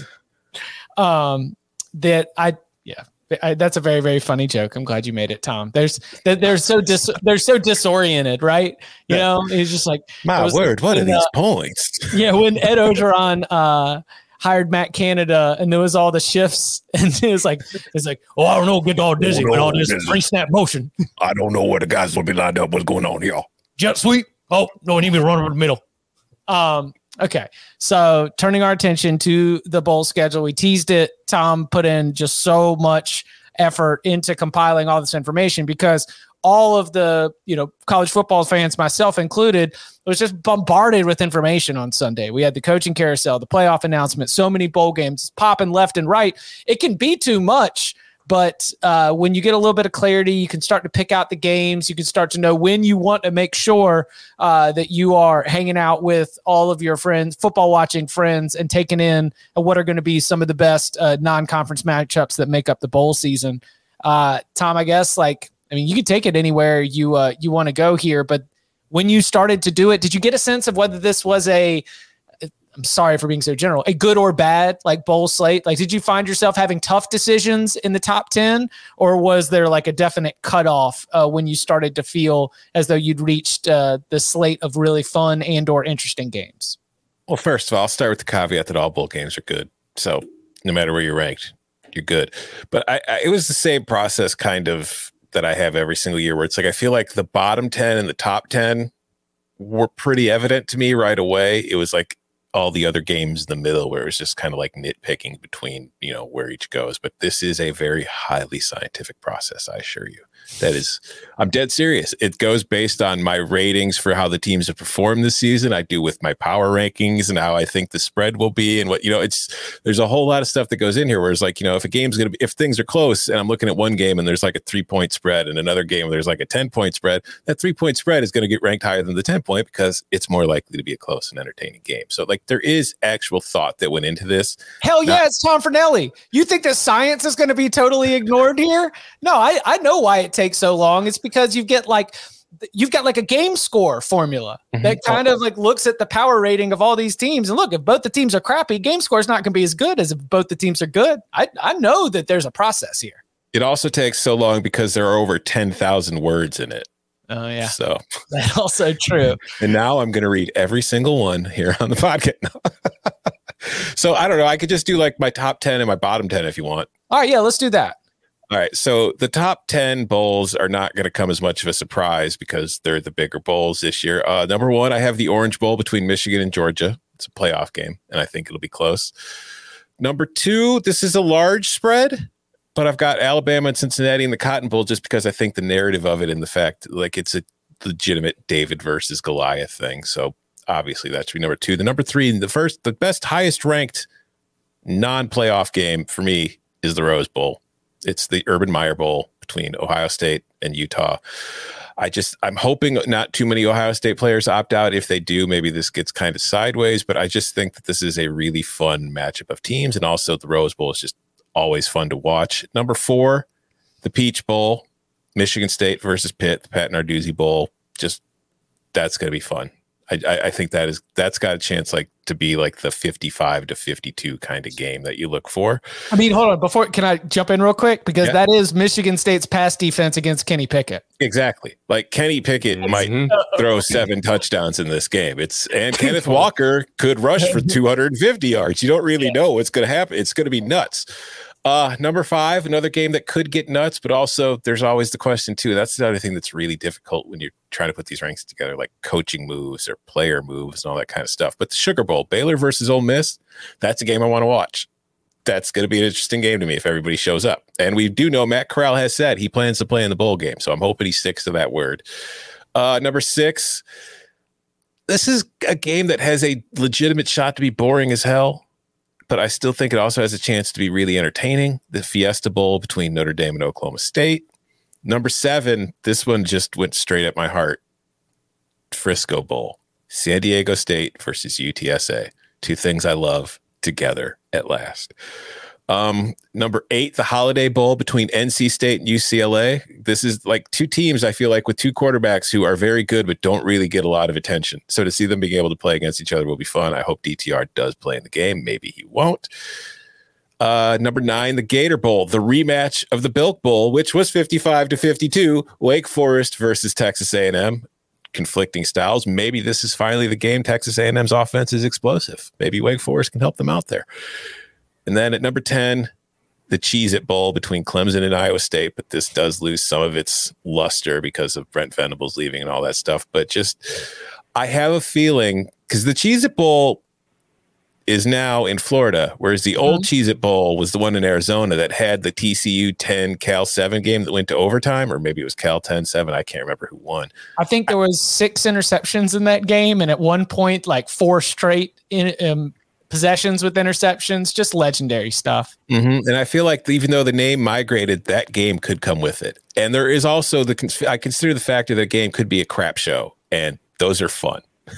That's a very, very funny joke. I'm glad you made it, Tom. They're so disoriented, right? You know, it's just like, My word, what are these points? Yeah, when Ed Ogeron hired Matt Canada, and there was all the shifts, and it's like, oh, I don't know, get all dizzy with all this free snap motion. I don't know where the guys will be lined up. What's going on here? Jet sweep. Oh no, I need me to run over the middle. Okay, so turning our attention to the bowl schedule, we teased it. Tom put in just so much effort into compiling all this information because all of the, college football fans, myself included, was just bombarded with information on Sunday. We had the coaching carousel, the playoff announcement, so many bowl games popping left and right. It can be too much. But when you get a little bit of clarity, you can start to pick out the games. You can start to know when you want to make sure that you are hanging out with all of your friends, football watching friends, and taking in what are going to be some of the best non-conference matchups that make up the bowl season. Tom, I guess, you can take it anywhere you want to go here. But when you started to do it, did you get a sense of whether this was I'm sorry for being so general, a good or bad bowl slate? Did you find yourself having tough decisions in the top 10, or was there a definite cutoff when you started to feel as though you'd reached the slate of really fun and or interesting games? Well, first of all, I'll start with the caveat that all bowl games are good. So no matter where you're ranked, you're good. But it was the same process kind of that I have every single year where it's I feel like the bottom 10 and the top 10 were pretty evident to me right away. It was all the other games in the middle where it was just kind of nitpicking between, where each goes. But this is a very highly scientific process, I assure you. I'm dead serious. It goes based on my ratings for how the teams have performed this season. I do with my power rankings and how I think the spread will be. And what, there's a whole lot of stuff that goes in here where it's if a game's going to be, if things are close and I'm looking at one game and there's a 3-point spread and another game, there's a 10-point spread, that 3-point spread is going to get ranked higher than the 10-point because it's more likely to be a close and entertaining game. So there is actual thought that went into this. Hell yeah. It's Tom Fornelli. You think the science is going to be totally ignored here? No, I know why it takes so long. It's because you've got a game score formula that kind of looks at the power rating of all these teams. And look, if both the teams are crappy, game score is not going to be as good as if both the teams are good. I know that there's a process here. It also takes so long because there are over 10,000 words in it. Oh yeah. So that's also true. And now I'm going to read every single one here on the podcast. So I don't know. I could just do my top 10 and my bottom 10 if you want. All right. Yeah, let's do that. All right, so the top 10 bowls are not going to come as much of a surprise because they're the bigger bowls this year. Number 1, I have the Orange Bowl between Michigan and Georgia. It's a playoff game, and I think it'll be close. Number 2, this is a large spread, but I've got Alabama and Cincinnati in the Cotton Bowl just because I think the narrative of it and the fact it's a legitimate David versus Goliath thing. So obviously that should be number 2. The number 3, the best, highest ranked non-playoff game for me is the Rose Bowl. It's the Urban Meyer Bowl between Ohio State and Utah. I'm hoping not too many Ohio State players opt out. If they do, maybe this gets kind of sideways, but I just think that this is a really fun matchup of teams. And also the Rose Bowl is just always fun to watch. Number 4, the Peach Bowl, Michigan State versus Pitt, the Pat Narduzzi Bowl. That's going to be fun. I think that's got a chance to be the 55-52 kind of game that you look for. I mean, hold on. Can I jump in real quick? Because that is Michigan State's pass defense against Kenny Pickett. Exactly. Kenny Pickett might throw 7 touchdowns in this game. And Kenneth Walker could rush for 250 yards. You don't really know what's going to happen. It's going to be nuts. Number 5, another game that could get nuts, but also there's always the question too. That's the other thing that's really difficult when you're trying to put these ranks together, coaching moves or player moves and all that kind of stuff. But the Sugar Bowl, Baylor versus Ole Miss, that's a game I want to watch. That's going to be an interesting game to me if everybody shows up. And we do know Matt Corral has said he plans to play in the bowl game, so I'm hoping he sticks to that word. Number 6, this is a game that has a legitimate shot to be boring as hell, but I still think it also has a chance to be really entertaining. The Fiesta Bowl between Notre Dame and Oklahoma State. Number 7, this one just went straight at my heart. Frisco Bowl, San Diego State versus UTSA. 2 things I love together at last. Number 8, the Holiday Bowl between NC State and UCLA. This is like two teams, I feel like, with two quarterbacks who are very good but don't really get a lot of attention. So to see them being able to play against each other will be fun. I hope DTR does play in the game. Maybe he won't. Number 9, the Gator Bowl, the rematch of the Bilk Bowl, which was 55-52, Wake Forest versus Texas A&M. Conflicting styles. Maybe this is finally the game. Texas A&M's offense is explosive. Maybe Wake Forest can help them out there. And then at number 10, the Cheez-It Bowl between Clemson and Iowa State. But this does lose some of its luster because of Brent Venables leaving and all that stuff. But just, I have a feeling, because the Cheez-It Bowl is now in Florida, whereas the old Cheez-It Bowl was the one in Arizona that had the TCU 10 Cal 7 game that went to overtime, or maybe it was Cal 10-7. I can't remember who won. I think there was 6 interceptions in that game, and at one point, like 4 straight possessions with interceptions. Just legendary stuff. And I feel like even though the name migrated, that game could come with it. And there is also I consider the factor that the game could be a crap show, and those are fun.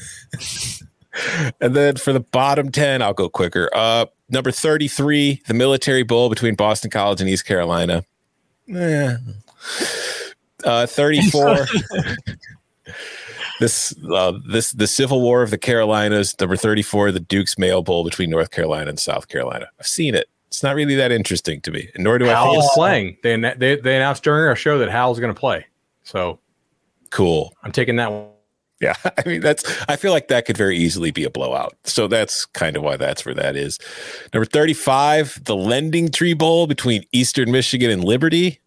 And then for the bottom 10, I'll go quicker. Number 33, the Military Bowl between Boston College and East Carolina. 34. The Civil War of the Carolinas. Number 34, the Duke's Mayo Bowl between North Carolina and South Carolina. I've seen it. It's not really that interesting to me, and nor do I think Howell's playing. They announced during our show that Howell's going to play. So cool. I'm taking that one. Yeah, I mean, I feel like that could very easily be a blowout. So that's kind of why that's where that is. Number 35, the Lending Tree Bowl between Eastern Michigan and Liberty.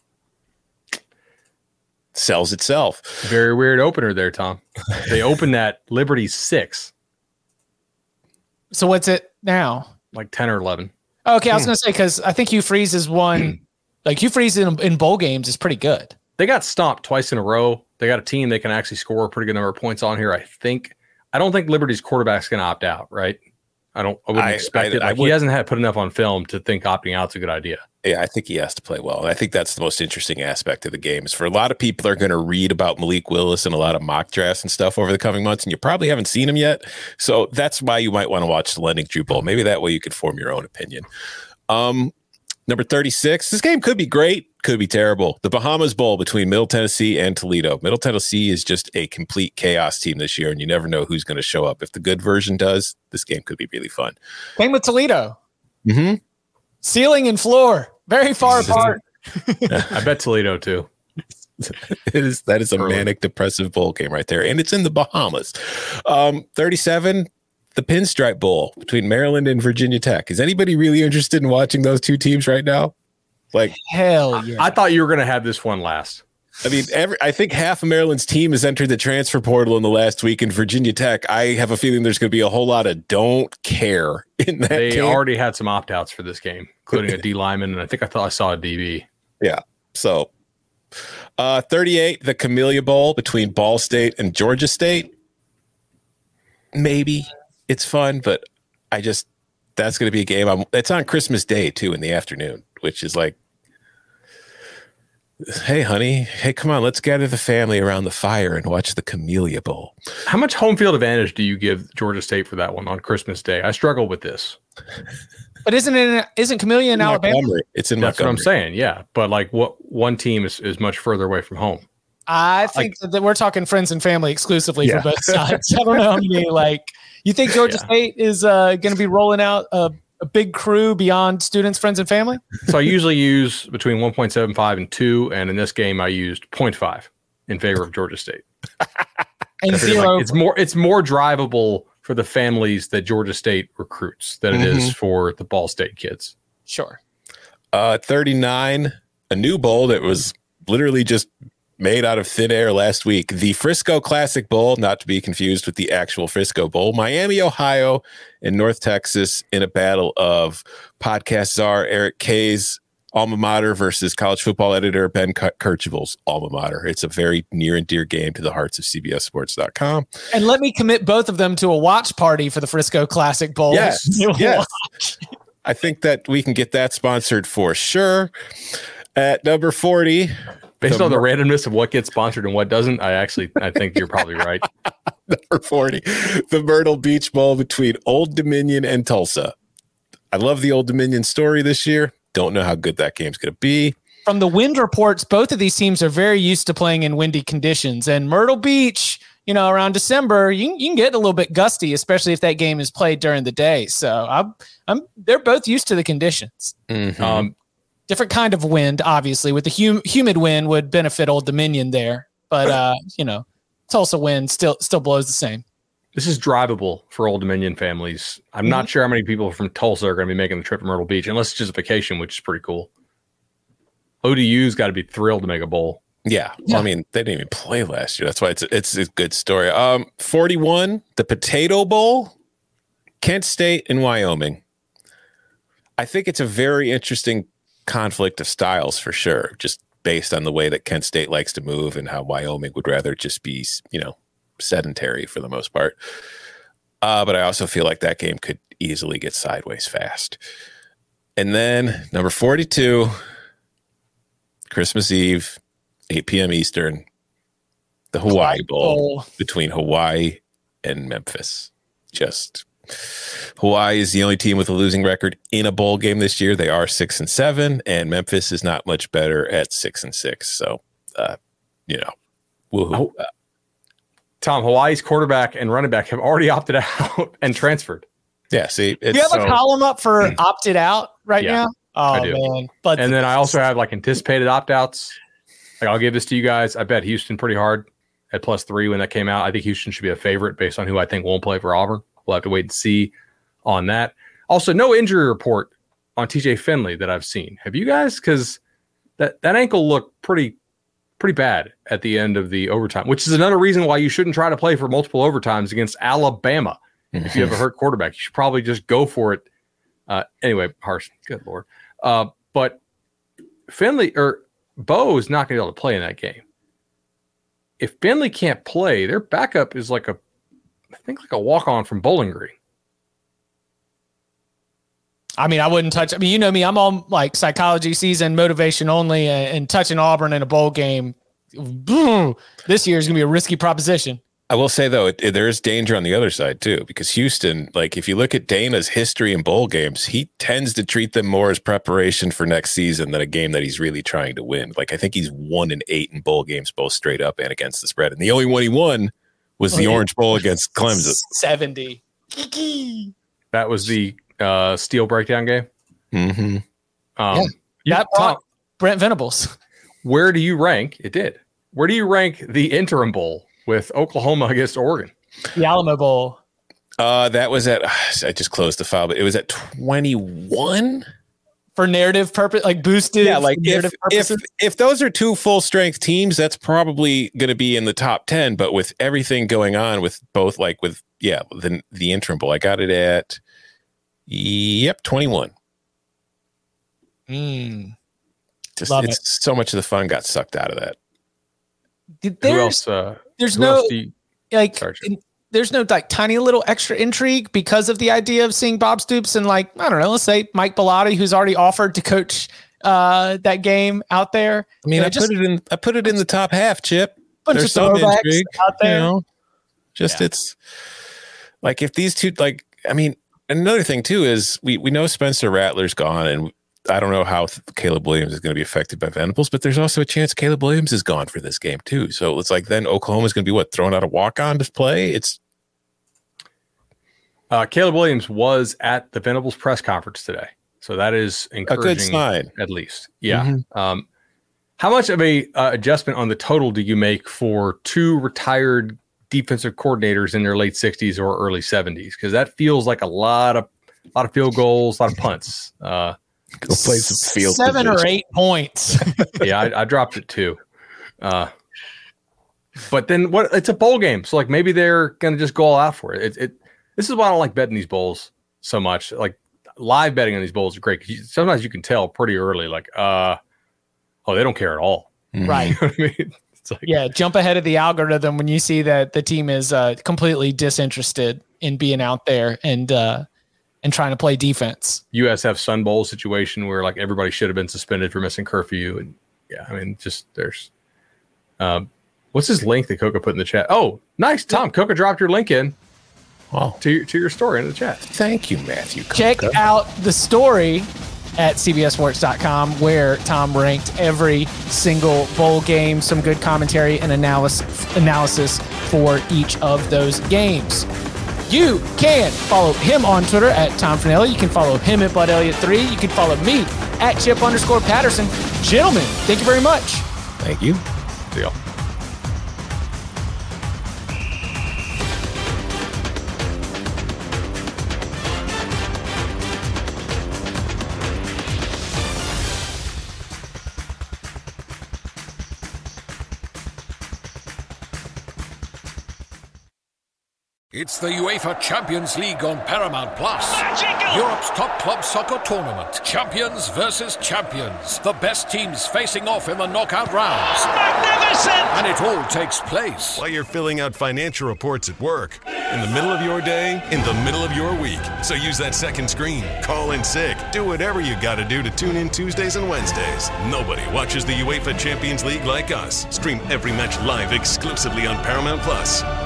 Sells itself. Very weird opener there, Tom. They opened that Liberty 6. So what's it now? Like 10 or 11. Okay, I was going to say, because I think Hugh Freeze is one. Like Hugh Freeze in bowl games is pretty good. They got stomped twice in a row. They got a team they can actually score a pretty good number of points on here, I think. I don't think Liberty's quarterback's going to opt out, right? I wouldn't expect it. He hasn't had put enough on film to think opting out's a good idea. Yeah, I think he has to play well. And I think that's the most interesting aspect of the game is for a lot of people are going to read about Malik Willis and a lot of mock drafts and stuff over the coming months, and you probably haven't seen him yet. So that's why you might want to watch the Lending Tree Bowl. Maybe that way you could form your own opinion. Number 36, this game could be great, could be terrible. The Bahamas Bowl between Middle Tennessee and Toledo. Middle Tennessee is just a complete chaos team this year, and you never know who's going to show up. If the good version does, this game could be really fun. Same with Toledo. Mm-hmm. Ceiling and floor, very far apart. I bet Toledo too. That is a manic depressive bowl game right there, and it's in the Bahamas. 37, the Pinstripe Bowl between Maryland and Virginia Tech. Is anybody really interested in watching those two teams right now? Like, hell yeah! I thought you were going to have this one last. I mean, I think half of Maryland's team has entered the transfer portal in the last week. In Virginia Tech, I have a feeling there's going to be a whole lot of don't care in that game. They already had some opt-outs for this game, including a D lineman, and I thought I saw a DB. Yeah. So, 38, the Camellia Bowl between Ball State and Georgia State. Maybe it's fun, but that's going to be a game. It's on Christmas Day too in the afternoon, which is like, hey, honey, hey, come on, let's gather the family around the fire and watch the Camellia Bowl. How much home field advantage do you give Georgia State for that one on Christmas Day? I struggle with this. But isn't Camellia in Alabama? Montgomery. It's in That's Montgomery. what I'm saying, yeah. But like, what one team is much further away from home? I think that we're talking friends and family exclusively for both sides. I don't know how many, you think Georgia State is going to be rolling out a big crew beyond students, friends, and family? So I usually use between 1.75 and 2, and in this game I used 0.5 in favor of Georgia State. And 0. It's more drivable for the families that Georgia State recruits than it is for the Ball State kids. Sure. 39, a new bowl that was literally just made out of thin air last week. The Frisco Classic Bowl, not to be confused with the actual Frisco Bowl. Miami, Ohio, and North Texas in a battle of podcast czar Eric Kay's alma mater versus college football editor Ben Kercheval's alma mater. It's a very near and dear game to the hearts of CBSSports.com. And let me commit both of them to a watch party for the Frisco Classic Bowl. Yes. I think that we can get that sponsored for sure. At number 40... Based on the randomness of what gets sponsored and what doesn't, I think you're probably right. Number 40, the Myrtle Beach Bowl between Old Dominion and Tulsa. I love the Old Dominion story this year. Don't know how good that game's going to be. From the wind reports, both of these teams are very used to playing in windy conditions. And Myrtle Beach, around December, you can get a little bit gusty, especially if that game is played during the day. So they're both used to the conditions. Mm-hmm. Different kind of wind, obviously, with the humid wind would benefit Old Dominion there. But, Tulsa wind still blows the same. This is drivable for Old Dominion families. I'm not sure how many people from Tulsa are going to be making the trip to Myrtle Beach, unless it's just a vacation, which is pretty cool. ODU's got to be thrilled to make a bowl. Yeah. Well, I mean, they didn't even play last year. That's why it's a good story. 41, the Potato Bowl, Kent State and Wyoming. I think it's a very interesting conflict of styles for sure, just based on the way that Kent State likes to move and how Wyoming would rather just be, sedentary for the most part. But I also feel like that game could easily get sideways fast. And then number 42, Christmas Eve, 8 p.m. Eastern, the Hawaii Bowl between Hawaii and Memphis. Hawaii is the only team with a losing record in a bowl game this year. They are 6-7, and Memphis is not much better at 6-6. So, woohoo. Tom, Hawaii's quarterback and running back have already opted out and transferred. Yeah, see, do you have a column up for opted out now? Oh, man. But and then I also have anticipated opt-outs. I'll give this to you guys. I bet Houston pretty hard at +3 when that came out. I think Houston should be a favorite based on who I think won't play for Auburn. We'll have to wait and see on that. Also, no injury report on TJ Finley that I've seen. Have you guys? Because that ankle looked pretty bad at the end of the overtime, which is another reason why you shouldn't try to play for multiple overtimes against Alabama. If you have a hurt quarterback, you should probably just go for it. Anyway, harsh. Good Lord. But Finley or Bo is not going to be able to play in that game. If Finley can't play, their backup is like a walk-on from Bowling Green. I mean, I wouldn't touch. I mean, you know me, I'm on psychology season, motivation only, and touching Auburn in a bowl game. This year is going to be a risky proposition. I will say, though, there is danger on the other side, too, because Houston, if you look at Dana's history in bowl games, he tends to treat them more as preparation for next season than a game that he's really trying to win. I think he's 1-8 in bowl games, both straight up and against the spread. And the only one he won was the Orange Bowl against Clemson. 70. That was the Steel breakdown game. Mm-hmm. That brought Brent Venables. Where do you rank? It did. Where do you rank the interim bowl with Oklahoma against Oregon? The Alamo Bowl. That was at, I just closed the file, but it was at 21 for narrative purpose, boosted. Yeah, if those are two full strength teams, that's probably going to be in the top 10. But with everything going on with both, the interim bowl, I got it at 21. So much of the fun got sucked out of that. Who else? There's who no else do you, there's no tiny little extra intrigue because of the idea of seeing Bob Stoops and I don't know, let's say Mike Bellotti, who's already offered to coach that game out there. I mean, I put it in the top half, Chip. There's some intrigue out there. It's if these two, another thing too is we know Spencer Rattler's gone, and I don't know how Caleb Williams is going to be affected by Venables, but there's also a chance Caleb Williams is gone for this game too. So it's then Oklahoma's going to be throwing out a walk-on to play. It's Caleb Williams was at the Venables press conference today, so that is encouraging. A good sign, at least. Yeah. Mm-hmm. How much of a adjustment on the total do you make for two retired defensive coordinators in their late 60s or early 70s? Because that feels like a lot of field goals, a lot of punts. Go play some field 7 or 8 points. Yeah, I dropped it too. But then it's a bowl game, so maybe they're gonna just go all out for it. This is why I don't like betting these bowls so much. Live betting on these bowls are great because sometimes you can tell pretty early, they don't care at all. Right. You know what I mean? It's jump ahead of the algorithm when you see that the team is completely disinterested in being out there and trying to play defense. USF Sun Bowl situation where everybody should have been suspended for missing curfew. And there's what's his link that Coca put in the chat? Oh, nice. Tom, Coca dropped your link in. to your story in the chat. Thank you, Matthew. Check out the story at cbssports.com where Tom ranked every single bowl game, some good commentary and analysis for each of those games. You can follow him on Twitter at Tom Fornelli. You can follow him at Bud Elliott 3. You can follow me at Chip_Patterson. Gentlemen, thank you very much. Thank you. See y'all. It's the UEFA Champions League on Paramount Plus. Europe's top club soccer tournament. Champions versus champions. The best teams facing off in the knockout rounds. Magnificent! And it all takes place while you're filling out financial reports at work, in the middle of your day, in the middle of your week. So use that second screen. Call in sick. Do whatever you got to do to tune in Tuesdays and Wednesdays. Nobody watches the UEFA Champions League like us. Stream every match live exclusively on Paramount Plus.